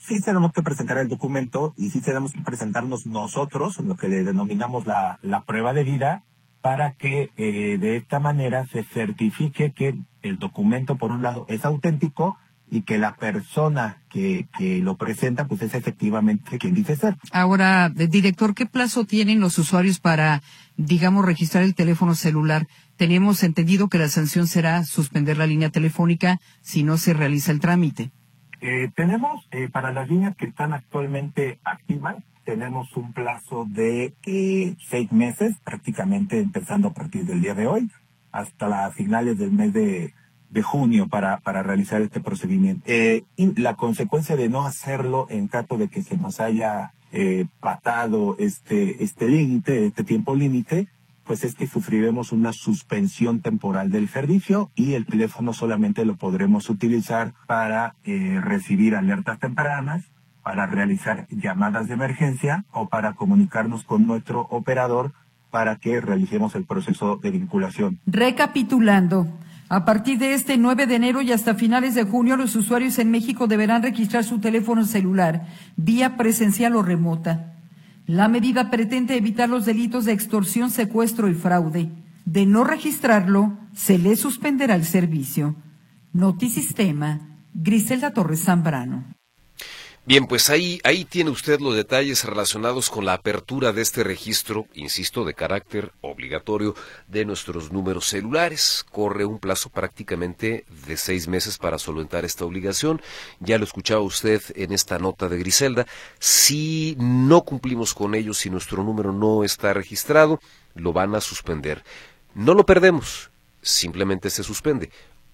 sí tenemos que presentar el documento y sí tenemos que presentarnos nosotros, lo que le denominamos la, la prueba de vida, para que eh, de esta manera se certifique que el documento, por un lado, es auténtico y que la persona que, que lo presenta pues es efectivamente quien dice ser. Ahora, director, ¿qué plazo tienen los usuarios para, digamos, registrar el teléfono celular? Tenemos entendido que la sanción será suspender la línea telefónica si no se realiza el trámite. Eh, tenemos, eh, para las líneas que están actualmente activas, tenemos un plazo de eh, seis meses, prácticamente empezando a partir del día de hoy, hasta las finales del mes de, de junio para, para realizar este procedimiento. Eh, y la consecuencia de no hacerlo en caso de que se nos haya eh, pasado este, este límite, este tiempo límite, pues es que sufriremos una suspensión temporal del servicio y el teléfono solamente lo podremos utilizar para eh, recibir alertas tempranas, para realizar llamadas de emergencia o para comunicarnos con nuestro operador para que realicemos el proceso de vinculación. Recapitulando, a partir de este nueve de enero y hasta finales de junio, los usuarios en México deberán registrar su teléfono celular vía presencial o remota. La medida pretende evitar los delitos de extorsión, secuestro y fraude. De no registrarlo, se le suspenderá el servicio. Notisistema, Griselda Torres Zambrano. Bien, pues ahí, ahí tiene usted los detalles relacionados con la apertura de este registro, insisto, de carácter obligatorio de nuestros números celulares. Corre un plazo prácticamente de seis meses para solventar esta obligación. Ya lo escuchaba usted en esta nota de Griselda. Si no cumplimos con ello, si nuestro número no está registrado, lo van a suspender. No lo perdemos, simplemente se suspende.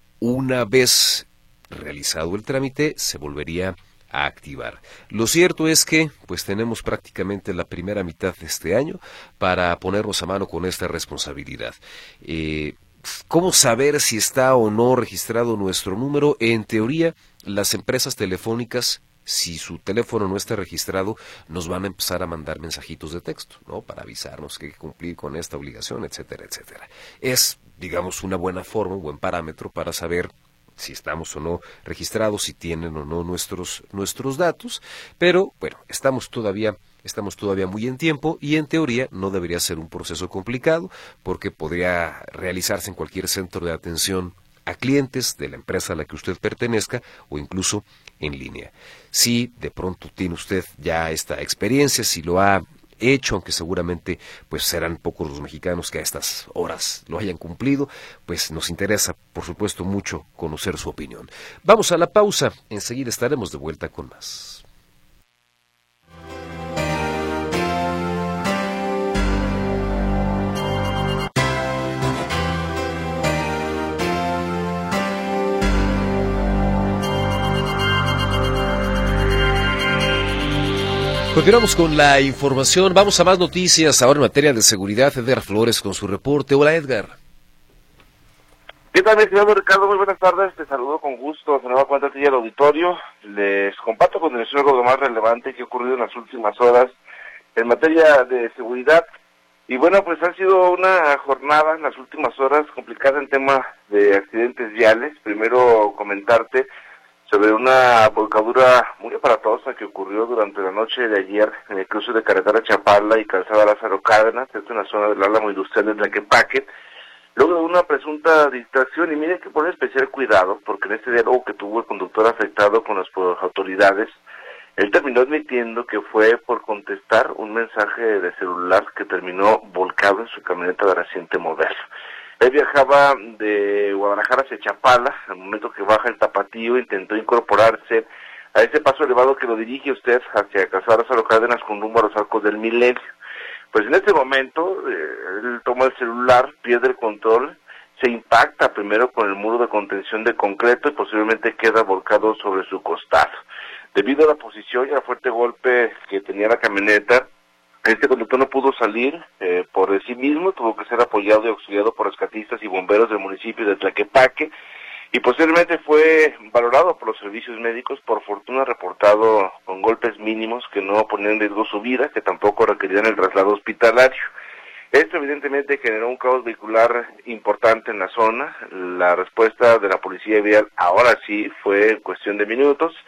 Una vez realizado el trámite, se volvería a activar. Lo cierto es que pues tenemos prácticamente la primera mitad de este año para ponernos a mano con esta responsabilidad. Eh, ¿Cómo saber si está o no registrado nuestro número? En teoría, las empresas telefónicas, si su teléfono no está registrado, nos van a empezar a mandar mensajitos de texto, ¿no? Para avisarnos que hay que cumplir con esta obligación, etcétera, etcétera. Es, digamos, una buena forma, un buen parámetro para saber si estamos o no registrados, si tienen o no nuestros nuestros datos, pero bueno, estamos todavía estamos todavía muy en tiempo y en teoría no debería ser un proceso complicado porque podría realizarse en cualquier centro de atención a clientes de la empresa a la que usted pertenezca o incluso en línea. Si de pronto tiene usted ya esta experiencia, si lo ha hecho, aunque seguramente pues serán pocos los mexicanos que a estas horas lo hayan cumplido, pues nos interesa, por supuesto, mucho conocer su opinión. Vamos a la pausa, enseguida estaremos de vuelta con más. Continuamos con la información, vamos a más noticias ahora en materia de seguridad. Edgar Flores con su reporte. Hola, Edgar. ¿Qué tal, mi estimado Ricardo? Muy buenas tardes, te saludo con gusto. Se nueva cuenta a ti y al auditorio. Les comparto con dirección algo de lo más relevante que ha ocurrido en las últimas horas en materia de seguridad. Y bueno, pues ha sido una jornada en las últimas horas complicada en tema de accidentes viales. Primero comentarte sobre una volcadura muy aparatosa que ocurrió durante la noche de ayer en el cruce de carretera Chapala y calzada Lázaro Cárdenas, esto en la zona del Álamo Industrial de Tlaquepaque, luego de una presunta distracción. Y mire que poner especial cuidado, porque en este diálogo que tuvo el conductor afectado con las autoridades, él terminó admitiendo que fue por contestar un mensaje de celular que terminó volcado en su camioneta de reciente modelo. Él viajaba de Guadalajara hacia Chapala, al momento que baja el Tapatío intentó incorporarse a ese paso elevado que lo dirige usted hacia Calzada Lázaro Cárdenas con rumbo a los Arcos del Milenio. Pues en este momento, eh, él toma el celular, pierde el control, se impacta primero con el muro de contención de concreto y posiblemente queda volcado sobre su costado. Debido a la posición y al fuerte golpe que tenía la camioneta, este conductor no pudo salir eh, por sí mismo, tuvo que ser apoyado y auxiliado por rescatistas y bomberos del municipio de Tlaquepaque y posteriormente fue valorado por los servicios médicos, por fortuna reportado con golpes mínimos que no ponían en riesgo su vida, que tampoco requerían el traslado hospitalario. Esto evidentemente generó un caos vehicular importante en la zona. La respuesta de la policía vial ahora sí fue en cuestión de minutos.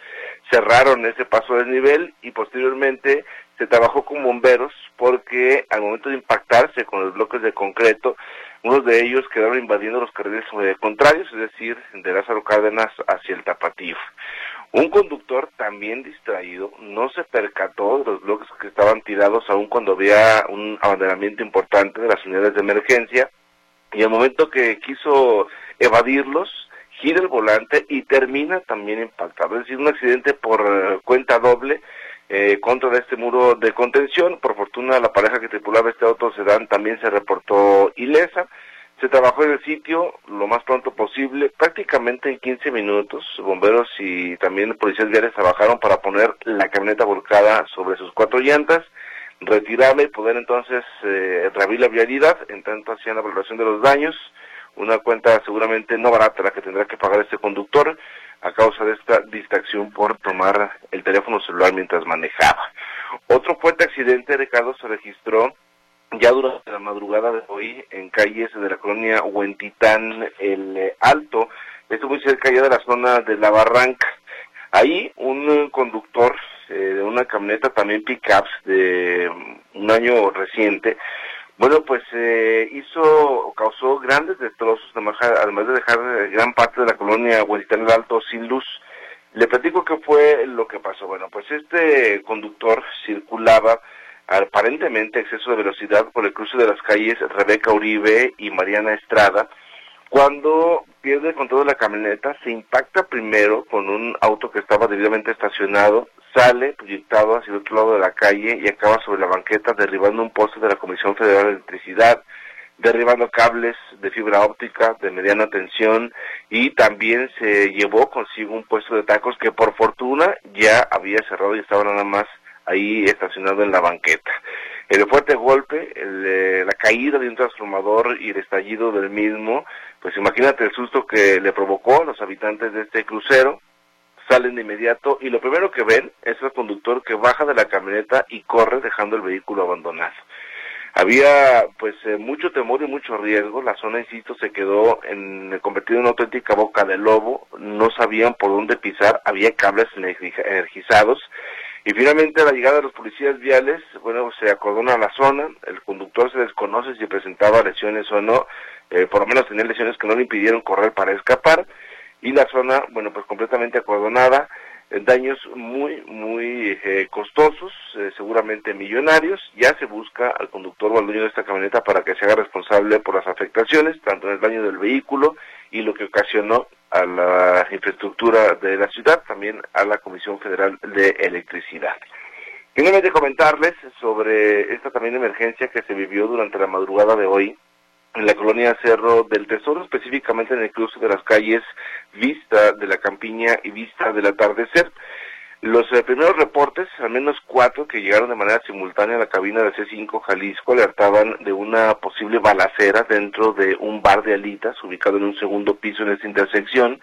cerraron ese paso del nivel y posteriormente se trabajó con bomberos porque al momento de impactarse con los bloques de concreto, unos de ellos quedaron invadiendo los carriles eh, contrarios, es decir, de Lázaro Cárdenas hacia el Tapatío. Un conductor también distraído no se percató de los bloques que estaban tirados aún cuando había un abandonamiento importante de las unidades de emergencia, y al momento que quiso evadirlos, gira el volante y termina también impactado. Es decir, un accidente por uh, cuenta doble eh, contra este muro de contención. Por fortuna, la pareja que tripulaba este auto sedán también se reportó ilesa. Se trabajó en el sitio lo más pronto posible, prácticamente en quince minutos. Bomberos y también policías viales trabajaron para poner la camioneta volcada sobre sus cuatro llantas, retirarla y poder entonces eh, reabrir la vialidad, en tanto hacían la valoración de los daños. Una cuenta seguramente no barata la que tendrá que pagar este conductor a causa de esta distracción por tomar el teléfono celular mientras manejaba. Otro fuerte accidente, Ricardo, se registró ya durante la madrugada de hoy en calles de la colonia Huentitán El eh, Alto, esto muy cerca ya de la zona de La Barranca. Ahí un uh, conductor eh, de una camioneta también pick-ups de um, un año reciente, bueno, pues eh, hizo, causó grandes destrozos, además de dejar eh, gran parte de la colonia Huentitán El Alto sin luz. Le platico qué fue lo que pasó. Bueno, pues este conductor circulaba aparentemente exceso de velocidad por el cruce de las calles Rebeca Uribe y Mariana Estrada, cuando pierde el control de la camioneta, se impacta primero con un auto que estaba debidamente estacionado, sale proyectado hacia el otro lado de la calle y acaba sobre la banqueta derribando un poste de la Comisión Federal de Electricidad, derribando cables de fibra óptica de mediana tensión, y también se llevó consigo un puesto de tacos que por fortuna ya había cerrado y estaba nada más ahí estacionado en la banqueta. El fuerte golpe, el, eh, la caída de un transformador y el estallido del mismo, pues imagínate el susto que le provocó a los habitantes de este crucero. Salen de inmediato y lo primero que ven es el conductor que baja de la camioneta y corre dejando el vehículo abandonado. Había pues eh, mucho temor y mucho riesgo. La zona, insisto, se quedó en convertida en una auténtica boca de lobo. No sabían por dónde pisar, había cables energizados. Y finalmente, a la llegada de los policías viales, bueno, se acordona la zona. El conductor se desconoce si presentaba lesiones o no, eh, por lo menos tenía lesiones que no le impidieron correr para escapar, y la zona, bueno, pues completamente acordonada, eh, daños muy, muy eh, costosos, eh, seguramente millonarios. Ya se busca al conductor o al dueño de esta camioneta para que se haga responsable por las afectaciones, tanto en el daño del vehículo y lo que ocasionó a la infraestructura de la ciudad, también a la Comisión Federal de Electricidad. Finalmente, comentarles sobre esta también emergencia que se vivió durante la madrugada de hoy en la colonia Cerro del Tesoro, específicamente en el cruce de las calles Vista de la Campiña y Vista del Atardecer. Los eh, primeros reportes, al menos cuatro que llegaron de manera simultánea a la cabina de C cinco Jalisco, alertaban de una posible balacera dentro de un bar de alitas ubicado en un segundo piso en esta intersección.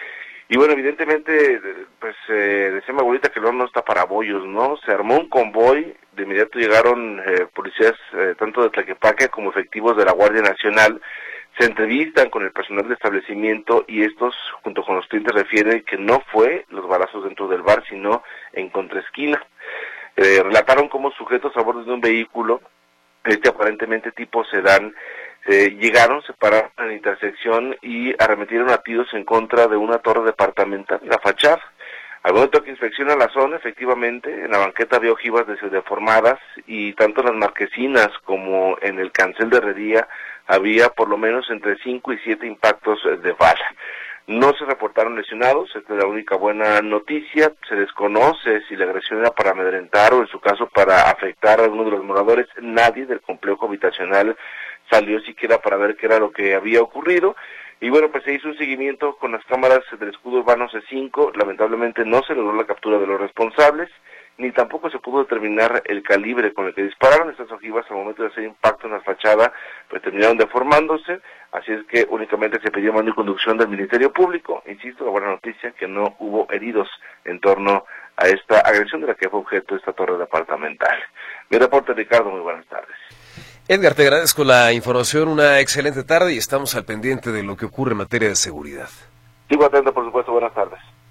Y bueno, evidentemente, pues eh, decía mi abuelita que el horno está para bollos, ¿no? Se armó un convoy, de inmediato llegaron eh, policías eh, tanto de Tlaquepaque como efectivos de la Guardia Nacional. Se entrevistan con el personal del establecimiento y estos, junto con los clientes, refieren que no fue los balazos dentro del bar, sino en contraesquina. Eh, relataron cómo sujetos a bordo de un vehículo, este aparentemente tipo sedán, eh, llegaron, se pararon en la intersección y arremetieron a tiros en contra de una torre departamental, la fachada. Al momento que inspecciona la zona, efectivamente, en la banqueta había ojivas deformadas y tanto en las marquesinas como en el cancel de herrería había por lo menos entre cinco y siete impactos de bala. No se reportaron lesionados, esta es la única buena noticia. Se desconoce si la agresión era para amedrentar o en su caso para afectar a alguno de los moradores. Nadie del complejo habitacional salió siquiera para ver qué era lo que había ocurrido. Y bueno, pues se hizo un seguimiento con las cámaras del escudo urbano C cinco, lamentablemente no se logró la captura de los responsables, ni tampoco se pudo determinar el calibre con el que dispararon. Estas ojivas al momento de hacer impacto en la fachada pues terminaron deformándose, así es que únicamente se pidió mando y conducción del Ministerio Público. Insisto, la buena noticia que no hubo heridos en torno a esta agresión de la que fue objeto esta torre departamental. Mi reporte, Ricardo, muy buenas tardes. Edgar, te agradezco la información, una excelente tarde y estamos al pendiente de lo que ocurre en materia de seguridad. Sigo atento, por supuesto, buenas tardes.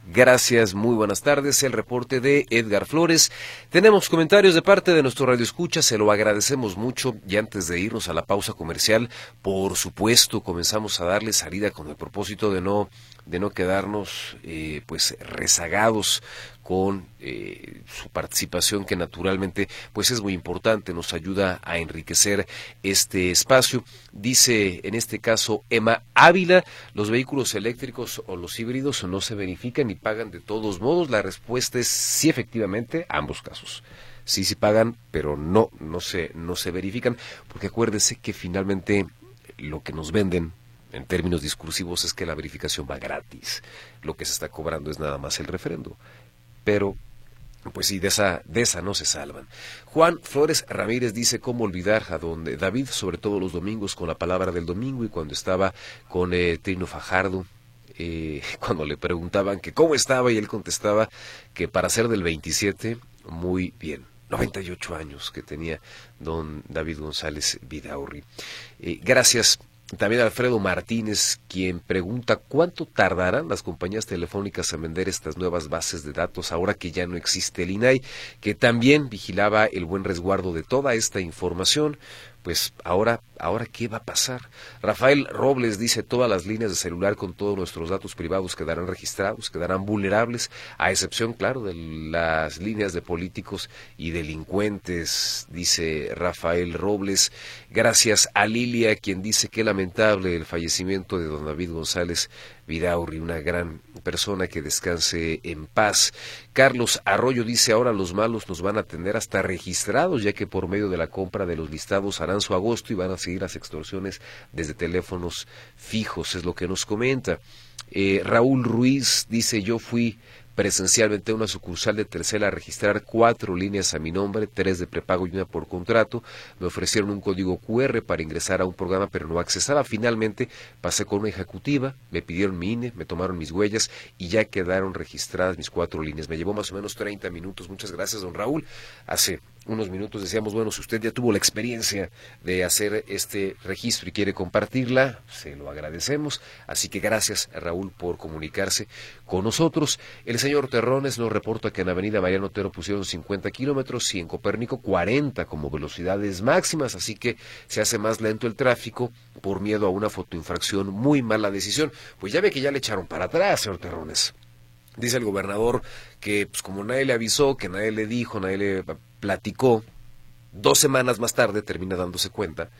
Gracias, muy buenas tardes. El reporte de Edgar Flores. Tenemos comentarios de parte de nuestro radioescucha, se lo agradecemos mucho. Y antes de irnos a la pausa comercial, por supuesto, comenzamos a darle salida con el propósito de no, de no quedarnos eh, pues rezagados con eh, su participación, que naturalmente pues es muy importante, nos ayuda a enriquecer este espacio. Dice en este caso Emma Ávila, los vehículos eléctricos o los híbridos no se verifican y pagan de todos modos. La respuesta es sí, efectivamente, ambos casos. Sí, sí pagan, pero no, no se, no se verifican, porque acuérdese que finalmente lo que nos venden en términos discursivos es que la verificación va gratis. Lo que se está cobrando es nada más el refrendo. Pero, pues sí, de esa, de esa no se salvan. Juan Flores Ramírez dice, ¿cómo olvidar a don David, sobre todo los domingos, con la palabra del domingo, y cuando estaba con eh, Trino Fajardo, eh, cuando le preguntaban que cómo estaba y él contestaba que para ser del veintisiete, muy bien. noventa y ocho años que tenía don David González Vidaurri. Eh, gracias. También Alfredo Martínez, quien pregunta cuánto tardarán las compañías telefónicas en vender estas nuevas bases de datos ahora que ya no existe el I N A I, que también vigilaba el buen resguardo de toda esta información. Pues ahora, ahora ¿qué va a pasar? Rafael Robles dice, todas las líneas de celular con todos nuestros datos privados quedarán registrados, quedarán vulnerables, a excepción, claro, de las líneas de políticos y delincuentes, dice Rafael Robles. Gracias a Lilia, quien dice que lamentable el fallecimiento de don David González Vidaurri, una gran persona, que descanse en paz. Carlos Arroyo dice, ahora los malos nos van a tener hasta registrados, ya que por medio de la compra de los listados harán su agosto y van a seguir las extorsiones desde teléfonos fijos, es lo que nos comenta. Eh, Raúl Ruiz dice, yo fui presencialmente a una sucursal de Telcel a registrar cuatro líneas a mi nombre, tres de prepago y una por contrato. Me ofrecieron un código cu erre para ingresar a un programa, pero no accesaba. Finalmente pasé con una ejecutiva, me pidieron mi I N E, me tomaron mis huellas y ya quedaron registradas mis cuatro líneas. Me llevó más o menos treinta minutos. Muchas gracias, don Raúl. Hace unos minutos decíamos, bueno, si usted ya tuvo la experiencia de hacer este registro y quiere compartirla, se lo agradecemos. Así que gracias, Raúl, por comunicarse con nosotros. El señor Terrones nos reporta que en Avenida Mariano Otero pusieron cincuenta kilómetros y en Copérnico cuarenta como velocidades máximas, así que se hace más lento el tráfico por miedo a una fotoinfracción. Muy mala decisión. Pues ya ve que ya le echaron para atrás, señor Terrones. Dice el gobernador que pues como nadie le avisó, que nadie le dijo, nadie le platicó, dos semanas más tarde termina dándose cuenta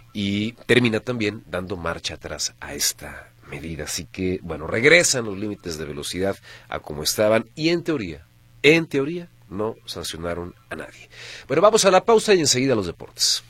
y termina también dando marcha atrás a esta medida. Así que, bueno, regresan los límites de velocidad a como estaban y en teoría, en teoría, no sancionaron a nadie. Bueno, vamos a la pausa y enseguida los deportes.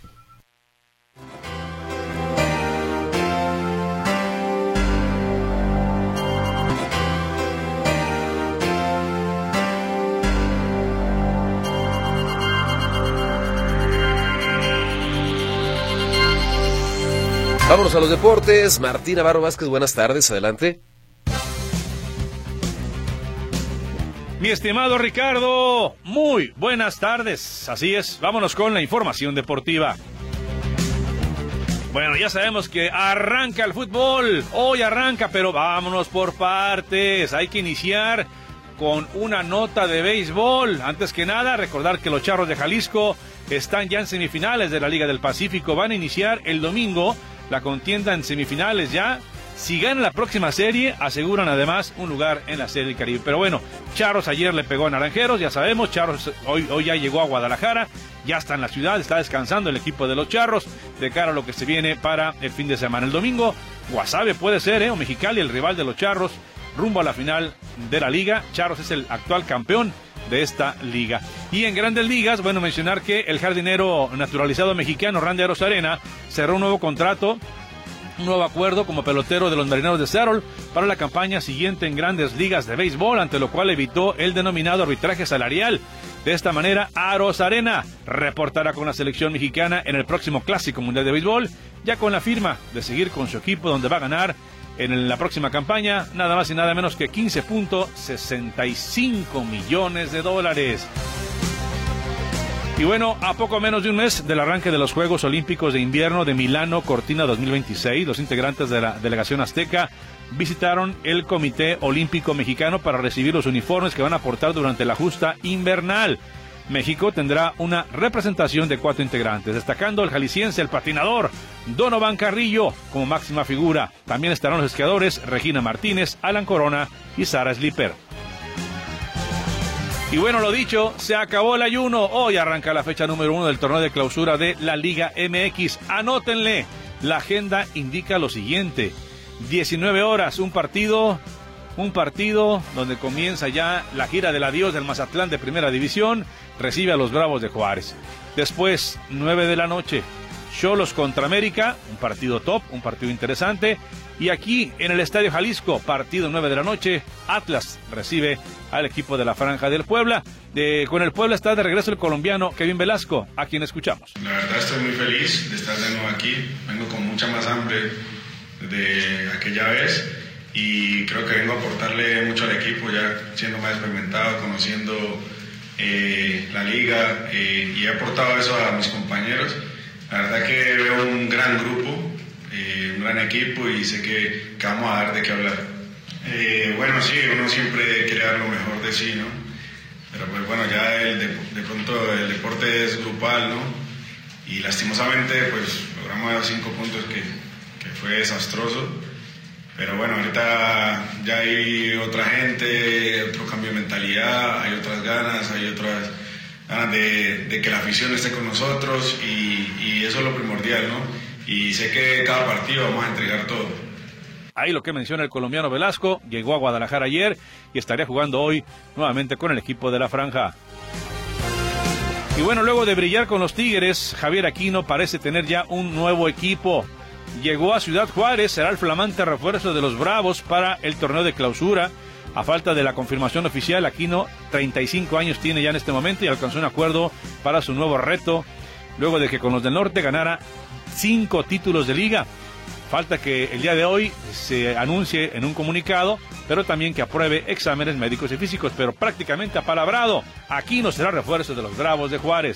Vámonos a los deportes. Martín Navarro Vázquez, buenas tardes, adelante. Mi estimado Ricardo, muy buenas tardes. Así es, vámonos con la información deportiva. Bueno, ya sabemos que arranca el fútbol, hoy arranca, pero vámonos por partes. Hay que iniciar con una nota de béisbol. Antes que nada, recordar que los Charros de Jalisco están ya en semifinales de la Liga del Pacífico. Van a iniciar el domingo la contienda en semifinales ya. Si ganan la próxima serie, aseguran además un lugar en la Serie del Caribe. Pero bueno, Charros ayer le pegó a Naranjeros, ya sabemos, Charros hoy, hoy ya llegó a Guadalajara, ya está en la ciudad, está descansando el equipo de los Charros de cara a lo que se viene para el fin de semana. El domingo, Guasave puede ser, ¿eh? O Mexicali, el rival de los Charros, rumbo a la final de la Liga. Charros es el actual campeón de esta liga. Y en Grandes Ligas, bueno, mencionar que el jardinero naturalizado mexicano Randy Arozarena cerró un nuevo contrato, un nuevo acuerdo como pelotero de los Marineros de Seattle para la campaña siguiente en Grandes Ligas de béisbol, ante lo cual evitó el denominado arbitraje salarial. De esta manera, Arozarena reportará con la selección mexicana en el próximo Clásico Mundial de Béisbol, ya con la firma de seguir con su equipo, donde va a ganar en la próxima campaña nada más y nada menos que quince punto sesenta y cinco millones de dólares. Y bueno, a poco menos de un mes del arranque de los Juegos Olímpicos de Invierno de Milano Cortina dos mil veintiséis, los integrantes de la delegación azteca visitaron el Comité Olímpico Mexicano para recibir los uniformes que van a portar durante la justa invernal. México tendrá una representación de cuatro integrantes, destacando el jalisciense, el patinador Donovan Carrillo como máxima figura. También estarán los esquiadores Regina Martínez, Alan Corona y Sara Slipper. Y bueno, lo dicho, se acabó el ayuno. Hoy arranca la fecha número uno del torneo de clausura de la Liga M X. Anótenle, la agenda indica lo siguiente: diecinueve horas, un partido... Un partido donde comienza ya la gira del adiós del Mazatlán de Primera División, recibe a los Bravos de Juárez. Después, nueve de la noche, Xolos contra América, un partido top, un partido interesante. Y aquí, en el Estadio Jalisco, partido nueve de la noche, Atlas recibe al equipo de la Franja del Puebla. De, con el Puebla está de regreso el colombiano Kevin Velasco, a quien escuchamos. La verdad estoy muy feliz de estar de nuevo aquí, vengo con mucha más hambre de aquella vez. Y creo que vengo a aportarle mucho al equipo, ya siendo más experimentado, conociendo eh, la liga, eh, y he aportado eso a mis compañeros. La verdad que veo un gran grupo, eh, un gran equipo, y sé que, que vamos a dar de qué hablar. Eh, bueno, sí, uno siempre quiere dar lo mejor de sí, ¿no? Pero pues bueno, ya el de, de pronto el deporte es grupal, ¿no? Y lastimosamente pues logramos cinco puntos que, que fue desastroso. Pero bueno, ahorita ya hay otra gente, otro cambio de mentalidad, hay otras ganas, hay otras ganas de, de que la afición esté con nosotros, y, y eso es lo primordial, ¿no? Y sé que cada partido vamos a entregar todo. Ahí lo que menciona el colombiano Velasco, llegó a Guadalajara ayer y estaría jugando hoy nuevamente con el equipo de la Franja. Y bueno, luego de brillar con los Tigres, Javier Aquino parece tener ya un nuevo equipo. Llegó a Ciudad Juárez, será el flamante refuerzo de los Bravos para el torneo de clausura. A falta de la confirmación oficial, Aquino, treinta y cinco años tiene ya en este momento y alcanzó un acuerdo para su nuevo reto, luego de que con los del norte ganara cinco títulos de liga. Falta que el día de hoy se anuncie en un comunicado, pero también que apruebe exámenes médicos y físicos, pero prácticamente apalabrado. Aquino será refuerzo de los Bravos de Juárez.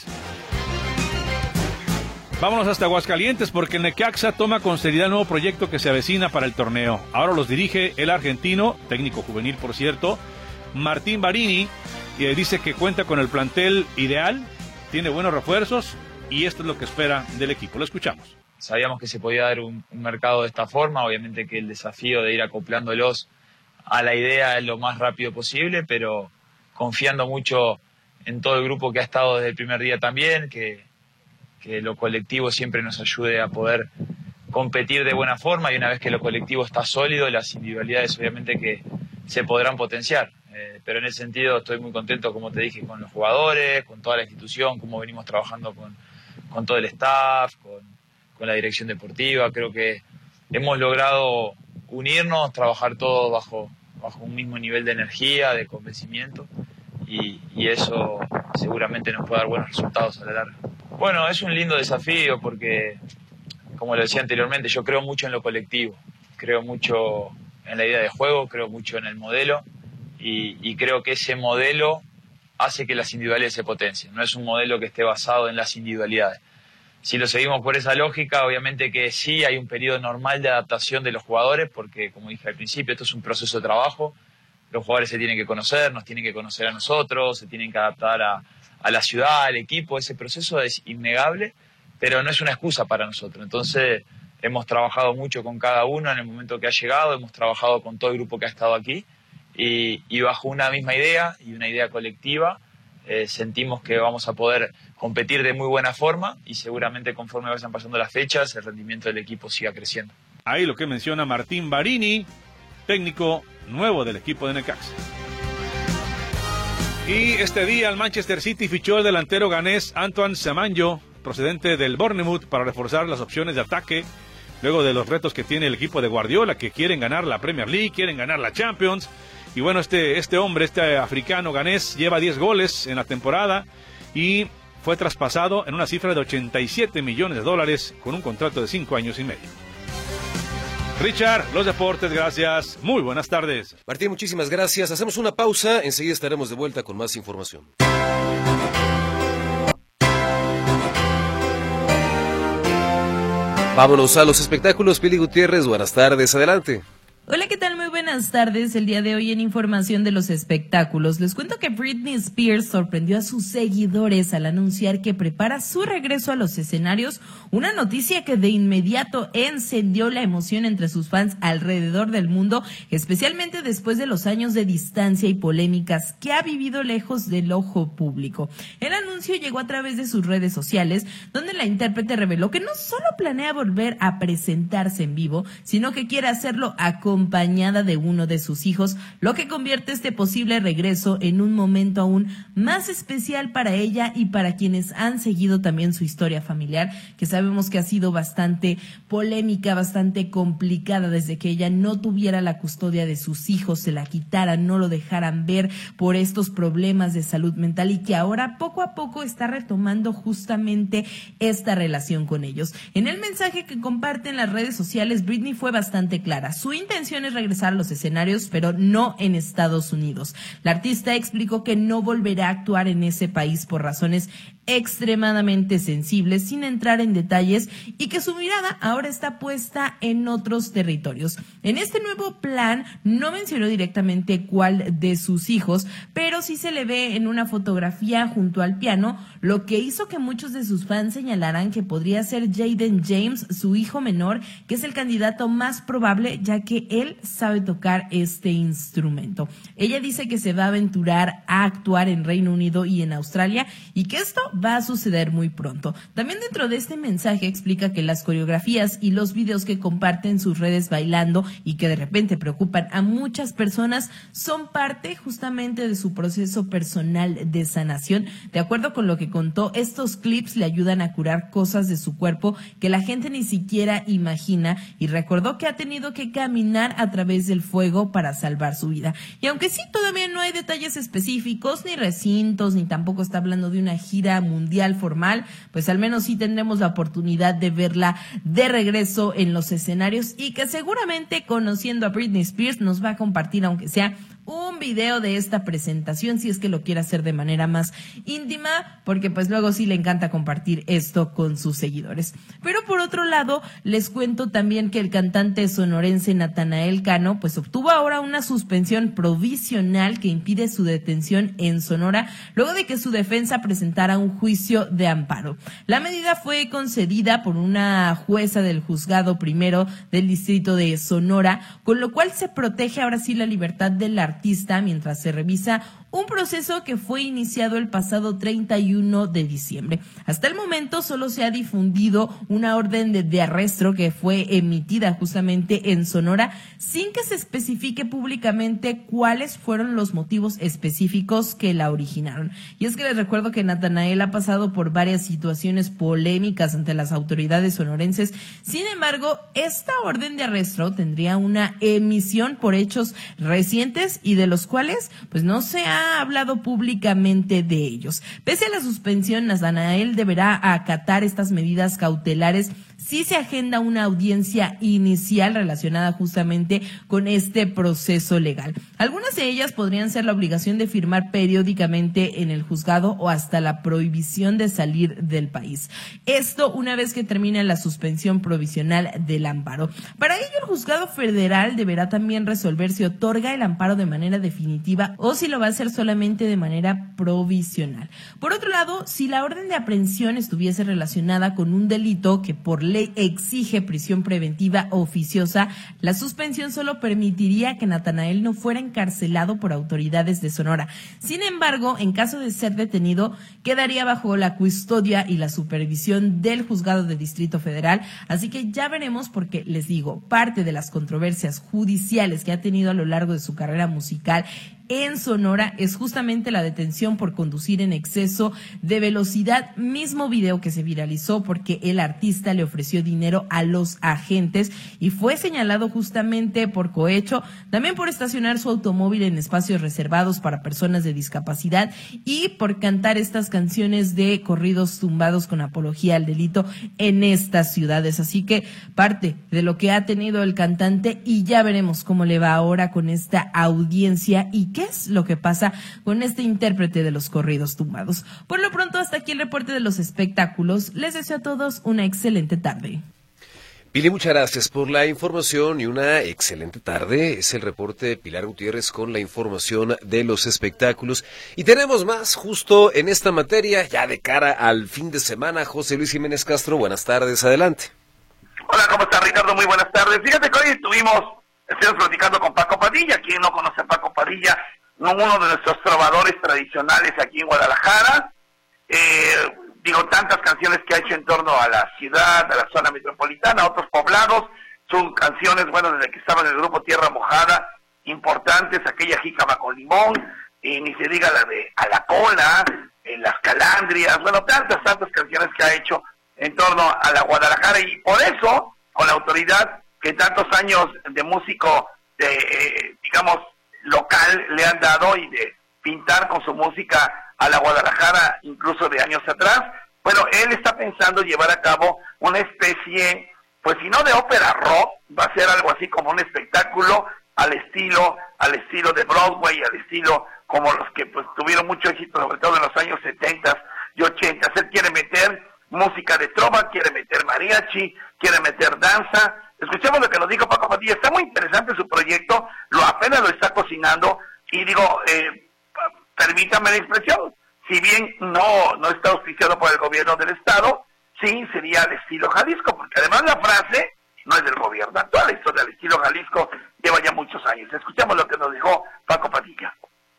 Vámonos hasta Aguascalientes, porque el Necaxa toma con seriedad el nuevo proyecto que se avecina para el torneo. Ahora los dirige el argentino, técnico juvenil por cierto, Martín Barini, y dice que cuenta con el plantel ideal, tiene buenos refuerzos, y esto es lo que espera del equipo. Lo escuchamos. Sabíamos que se podía dar un, un mercado de esta forma, obviamente que el desafío de ir acoplándolos a la idea es lo más rápido posible, pero confiando mucho en todo el grupo que ha estado desde el primer día también, que que lo colectivo siempre nos ayude a poder competir de buena forma, y una vez que lo colectivo está sólido, las individualidades obviamente que se podrán potenciar. Eh, pero en ese sentido estoy muy contento, como te dije, con los jugadores, con toda la institución, cómo venimos trabajando con, con todo el staff, con, con la dirección deportiva. Creo que hemos logrado unirnos, trabajar todos bajo, bajo un mismo nivel de energía, de convencimiento, y, y eso seguramente nos puede dar buenos resultados a la larga. Bueno, es un lindo desafío porque, como lo decía anteriormente, yo creo mucho en lo colectivo, creo mucho en la idea de juego, creo mucho en el modelo, y, y creo que ese modelo hace que las individualidades se potencien. No es un modelo que esté basado en las individualidades. Si lo seguimos por esa lógica, obviamente que sí hay un periodo normal de adaptación de los jugadores, porque, como dije al principio, esto es un proceso de trabajo. Los jugadores se tienen que conocer, nos tienen que conocer a nosotros, se tienen que adaptar a, a la ciudad, al equipo. Ese proceso es innegable, pero no es una excusa para nosotros. Entonces, hemos trabajado mucho con cada uno en el momento que ha llegado, hemos trabajado con todo el grupo que ha estado aquí, y, y bajo una misma idea y una idea colectiva, eh, sentimos que vamos a poder competir de muy buena forma, y seguramente conforme vayan pasando las fechas, el rendimiento del equipo siga creciendo. Ahí lo que menciona Martín Barini, técnico nuevo del equipo de Necaxa. Y este día el Manchester City fichó al delantero ganés Antoine Semenyo, procedente del Bournemouth, para reforzar las opciones de ataque, luego de los retos que tiene el equipo de Guardiola, que quieren ganar la Premier League, quieren ganar la Champions. Y bueno, este, este hombre, este africano ganés, lleva diez goles en la temporada y fue traspasado en una cifra de ochenta y siete millones de dólares con un contrato de cinco años y medio. Richard, los deportes, gracias. Muy buenas tardes. Martín, muchísimas gracias. Hacemos una pausa, enseguida estaremos de vuelta con más información. Vámonos a los espectáculos. Pili Gutiérrez, buenas tardes, adelante. Hola, ¿qué tal? Muy buenas tardes. El día de hoy en Información de los Espectáculos les cuento que Britney Spears sorprendió a sus seguidores al anunciar que prepara su regreso a los escenarios, una noticia que de inmediato encendió la emoción entre sus fans alrededor del mundo, especialmente después de los años de distancia y polémicas que ha vivido lejos del ojo público. El anuncio llegó a través de sus redes sociales, donde la intérprete reveló que no solo planea volver a presentarse en vivo, sino que quiere hacerlo a acompañada de uno de sus hijos, lo que convierte este posible regreso en un momento aún más especial para ella y para quienes han seguido también su historia familiar, que sabemos que ha sido bastante polémica, bastante complicada desde que ella no tuviera la custodia de sus hijos, se la quitaran, no lo dejaran ver por estos problemas de salud mental y que ahora poco a poco está retomando justamente esta relación con ellos. En el mensaje que comparte en las redes sociales, Britney fue bastante clara. Su intención es regresar a los escenarios, pero no en Estados Unidos. La artista explicó que no volverá a actuar en ese país por razones extremadamente sensibles, sin entrar en detalles, y que su mirada ahora está puesta en otros territorios. En este nuevo plan no mencionó directamente cuál de sus hijos, pero sí se le ve en una fotografía junto al piano, lo que hizo que muchos de sus fans señalaran que podría ser Jaden James, su hijo menor, que es el candidato más probable, ya que él sabe tocar este instrumento. Ella dice que se va a aventurar a actuar en Reino Unido y en Australia, y que esto va a suceder muy pronto. También dentro de este mensaje explica que las coreografías y los videos que comparte en sus redes bailando y que de repente preocupan a muchas personas son parte justamente de su proceso personal de sanación. De acuerdo con lo que contó, estos clips le ayudan a curar cosas de su cuerpo que la gente ni siquiera imagina, y recordó que ha tenido que caminar a través del fuego para salvar su vida. Y aunque sí todavía no hay detalles específicos, ni recintos, ni tampoco está hablando de una gira mundial formal, pues al menos sí tendremos la oportunidad de verla de regreso en los escenarios, y que seguramente, conociendo a Britney Spears, nos va a compartir, aunque sea un video de esta presentación, si es que lo quiere hacer de manera más íntima, porque pues luego sí le encanta compartir esto con sus seguidores. Pero por otro lado, les cuento también que el cantante sonorense Natanael Cano pues obtuvo ahora una suspensión provisional que impide su detención en Sonora, luego de que su defensa presentara un juicio de amparo. La medida fue concedida por una jueza del juzgado primero del distrito de Sonora, con lo cual se protege ahora sí la libertad del artista mientras se revisa un proceso que fue iniciado el pasado treinta y uno de diciembre. Hasta el momento solo se ha difundido una orden de, de arresto que fue emitida justamente en Sonora, sin que se especifique públicamente cuáles fueron los motivos específicos que la originaron. Y es que les recuerdo que Natanael ha pasado por varias situaciones polémicas ante las autoridades sonorenses. Sin embargo, esta orden de arresto tendría una emisión por hechos recientes y de los cuales pues no se ha ha hablado públicamente de ellos. Pese a la suspensión, Natanael deberá acatar estas medidas cautelares si se agenda una audiencia inicial relacionada justamente con este proceso legal. Algunas de ellas podrían ser la obligación de firmar periódicamente en el juzgado o hasta la prohibición de salir del país. Esto una vez que termine la suspensión provisional del amparo. Para ello, el juzgado federal deberá también resolver si otorga el amparo de manera definitiva o si lo va a hacer solamente de manera provisional. Por otro lado, si la orden de aprehensión estuviese relacionada con un delito que por ley exige prisión preventiva oficiosa, la suspensión solo permitiría que Natanael no fuera encarcelado por autoridades de Sonora. Sin embargo, en caso de ser detenido, quedaría bajo la custodia y la supervisión del juzgado de Distrito Federal. Así que ya veremos, porque les digo, parte de las controversias judiciales que ha tenido a lo largo de su carrera musical en Sonora es justamente la detención por conducir en exceso de velocidad, mismo video que se viralizó porque el artista le ofreció dinero a los agentes y fue señalado justamente por cohecho, también por estacionar su automóvil en espacios reservados para personas de discapacidad y por cantar estas canciones de corridos tumbados con apología al delito en estas ciudades. Así que parte de lo que ha tenido el cantante, y ya veremos cómo le va ahora con esta audiencia y qué es lo que pasa con este intérprete de los corridos tumbados. Por lo pronto, hasta aquí el reporte de los espectáculos. Les deseo a todos una excelente tarde. Pili, muchas gracias por la información y una excelente tarde. Es el reporte de Pilar Gutiérrez con la información de los espectáculos. Y tenemos más justo en esta materia, ya de cara al fin de semana. José Luis Jiménez Castro, buenas tardes, adelante. Hola, ¿cómo está, Ricardo? Muy buenas tardes. Fíjate que hoy estuvimos, estuvimos platicando con Paco Padilla. Quien no conoce a Paco Padilla, uno de nuestros trovadores tradicionales aquí en Guadalajara. Eh, digo, tantas canciones que ha hecho en torno a la ciudad, a la zona metropolitana, a otros poblados. Son canciones, bueno, desde que estaba en el grupo Tierra Mojada, importantes, aquella Jícama con limón, y ni se diga la de A la Cola, eh, Las Calandrias, bueno, tantas, tantas canciones que ha hecho en torno a la Guadalajara, y por eso, con la autoridad que tantos años de músico, de, eh, digamos, local le han dado, y de pintar con su música a la Guadalajara, incluso de años atrás, bueno, él está pensando llevar a cabo una especie, pues si no de ópera rock, va a ser algo así como un espectáculo al estilo, al estilo de Broadway, al estilo como los que pues tuvieron mucho éxito, sobre todo en los años setenta y ochenta. Él quiere meter música de trova, quiere meter mariachi, quiere meter danza. Escuchemos lo que nos dijo Paco Padilla. Está muy interesante su proyecto, lo apenas lo está cocinando, y digo, eh, permítame la expresión, si bien no, no está auspiciado por el gobierno del estado, sí sería al estilo Jalisco, porque además la frase no es del gobierno actual, esto del estilo Jalisco lleva ya muchos años. Escuchemos lo que nos dijo Paco Padilla.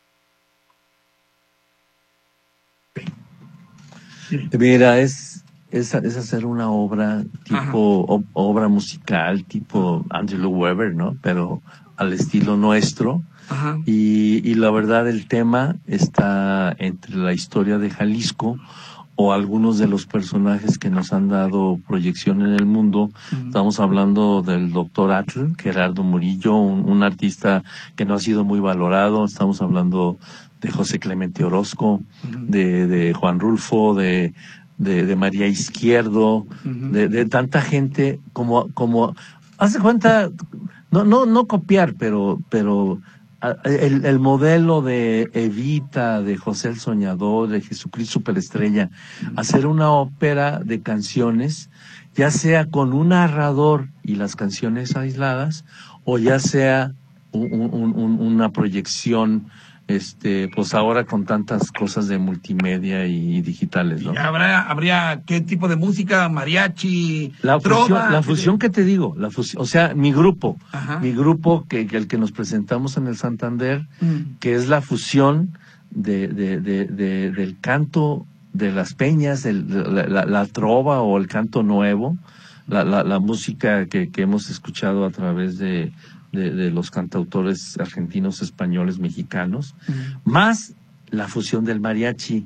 Mira, es, es, es hacer una obra tipo o, obra musical, tipo Andrew Lloyd Webber, ¿no? Pero al estilo nuestro. Ajá. Y, y la verdad el tema está entre la historia de Jalisco o algunos de los personajes que nos han dado proyección en el mundo. Uh-huh. Estamos hablando del doctor Atl, Gerardo Murillo, un, un artista que no ha sido muy valorado. Estamos hablando de José Clemente Orozco, uh-huh. de, de Juan Rulfo, de, de, de María Izquierdo, uh-huh. de, de tanta gente como, como, haz de cuenta, no, no, no copiar, pero, pero, El, el modelo de Evita, de José el Soñador, de Jesucristo Superestrella, hacer una ópera de canciones, ya sea con un narrador y las canciones aisladas, o ya sea un, un, un, una proyección, este, pues ahora con tantas cosas de multimedia y digitales, ¿no? ¿Habrá, habría qué tipo de música? Mariachi, la trova, fusión, la fusión que te digo, la fusión, o sea, mi grupo, Ajá. mi grupo que, que el que nos presentamos en el Santander, mm. que es la fusión de, de, de, de del canto de las peñas, el, la, la, la trova o el canto nuevo, la, la, la música que, que hemos escuchado a través de De, de los cantautores argentinos, españoles, mexicanos, uh-huh. más la fusión del mariachi,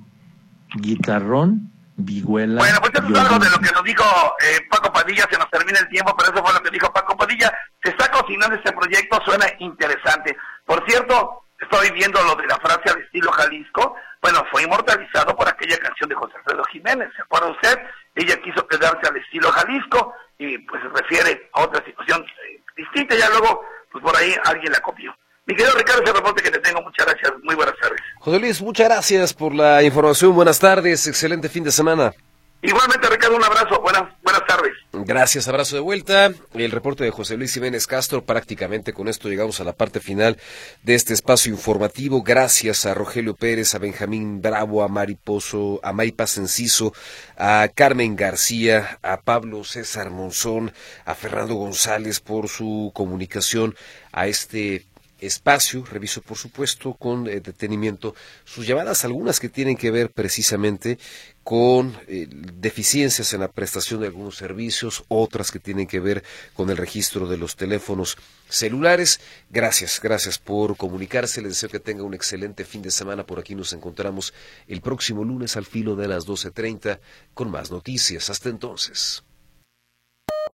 guitarrón, vihuela. Bueno, pues eso es algo de lo que nos dijo eh, Paco Padilla. Se nos termina el tiempo, pero eso fue lo que dijo Paco Padilla. Se está cocinando este proyecto, suena interesante. Por cierto, estoy viendo lo de la frase al estilo Jalisco. Bueno, fue inmortalizado por aquella canción de José Alfredo Jiménez, ¿se acuerda usted? Ella quiso quedarse al estilo Jalisco y pues se refiere a otra situación eh, distinta. Ya luego, pues por ahí alguien la copió. Mi querido Ricardo, ese reporte que te tengo, muchas gracias, muy buenas tardes. José Luis, muchas gracias por la información, buenas tardes, excelente fin de semana. Igualmente, Ricardo, un abrazo, buenas, buenas tardes. Gracias, abrazo de vuelta. El reporte de José Luis Jiménez Castro. Prácticamente con esto llegamos a la parte final de este espacio informativo. Gracias a Rogelio Pérez, a Benjamín Bravo, a Mari Pozo, a May Paz Enciso, a Carmen García, a Pablo César Monzón, a Fernando González por su comunicación a este espacio. Reviso, por supuesto, con eh, detenimiento sus llamadas, algunas que tienen que ver precisamente con eh, deficiencias en la prestación de algunos servicios, otras que tienen que ver con el registro de los teléfonos celulares. Gracias, gracias por comunicarse. Les deseo que tenga un excelente fin de semana. Por aquí nos encontramos el próximo lunes al filo de las doce treinta con más noticias. Hasta entonces.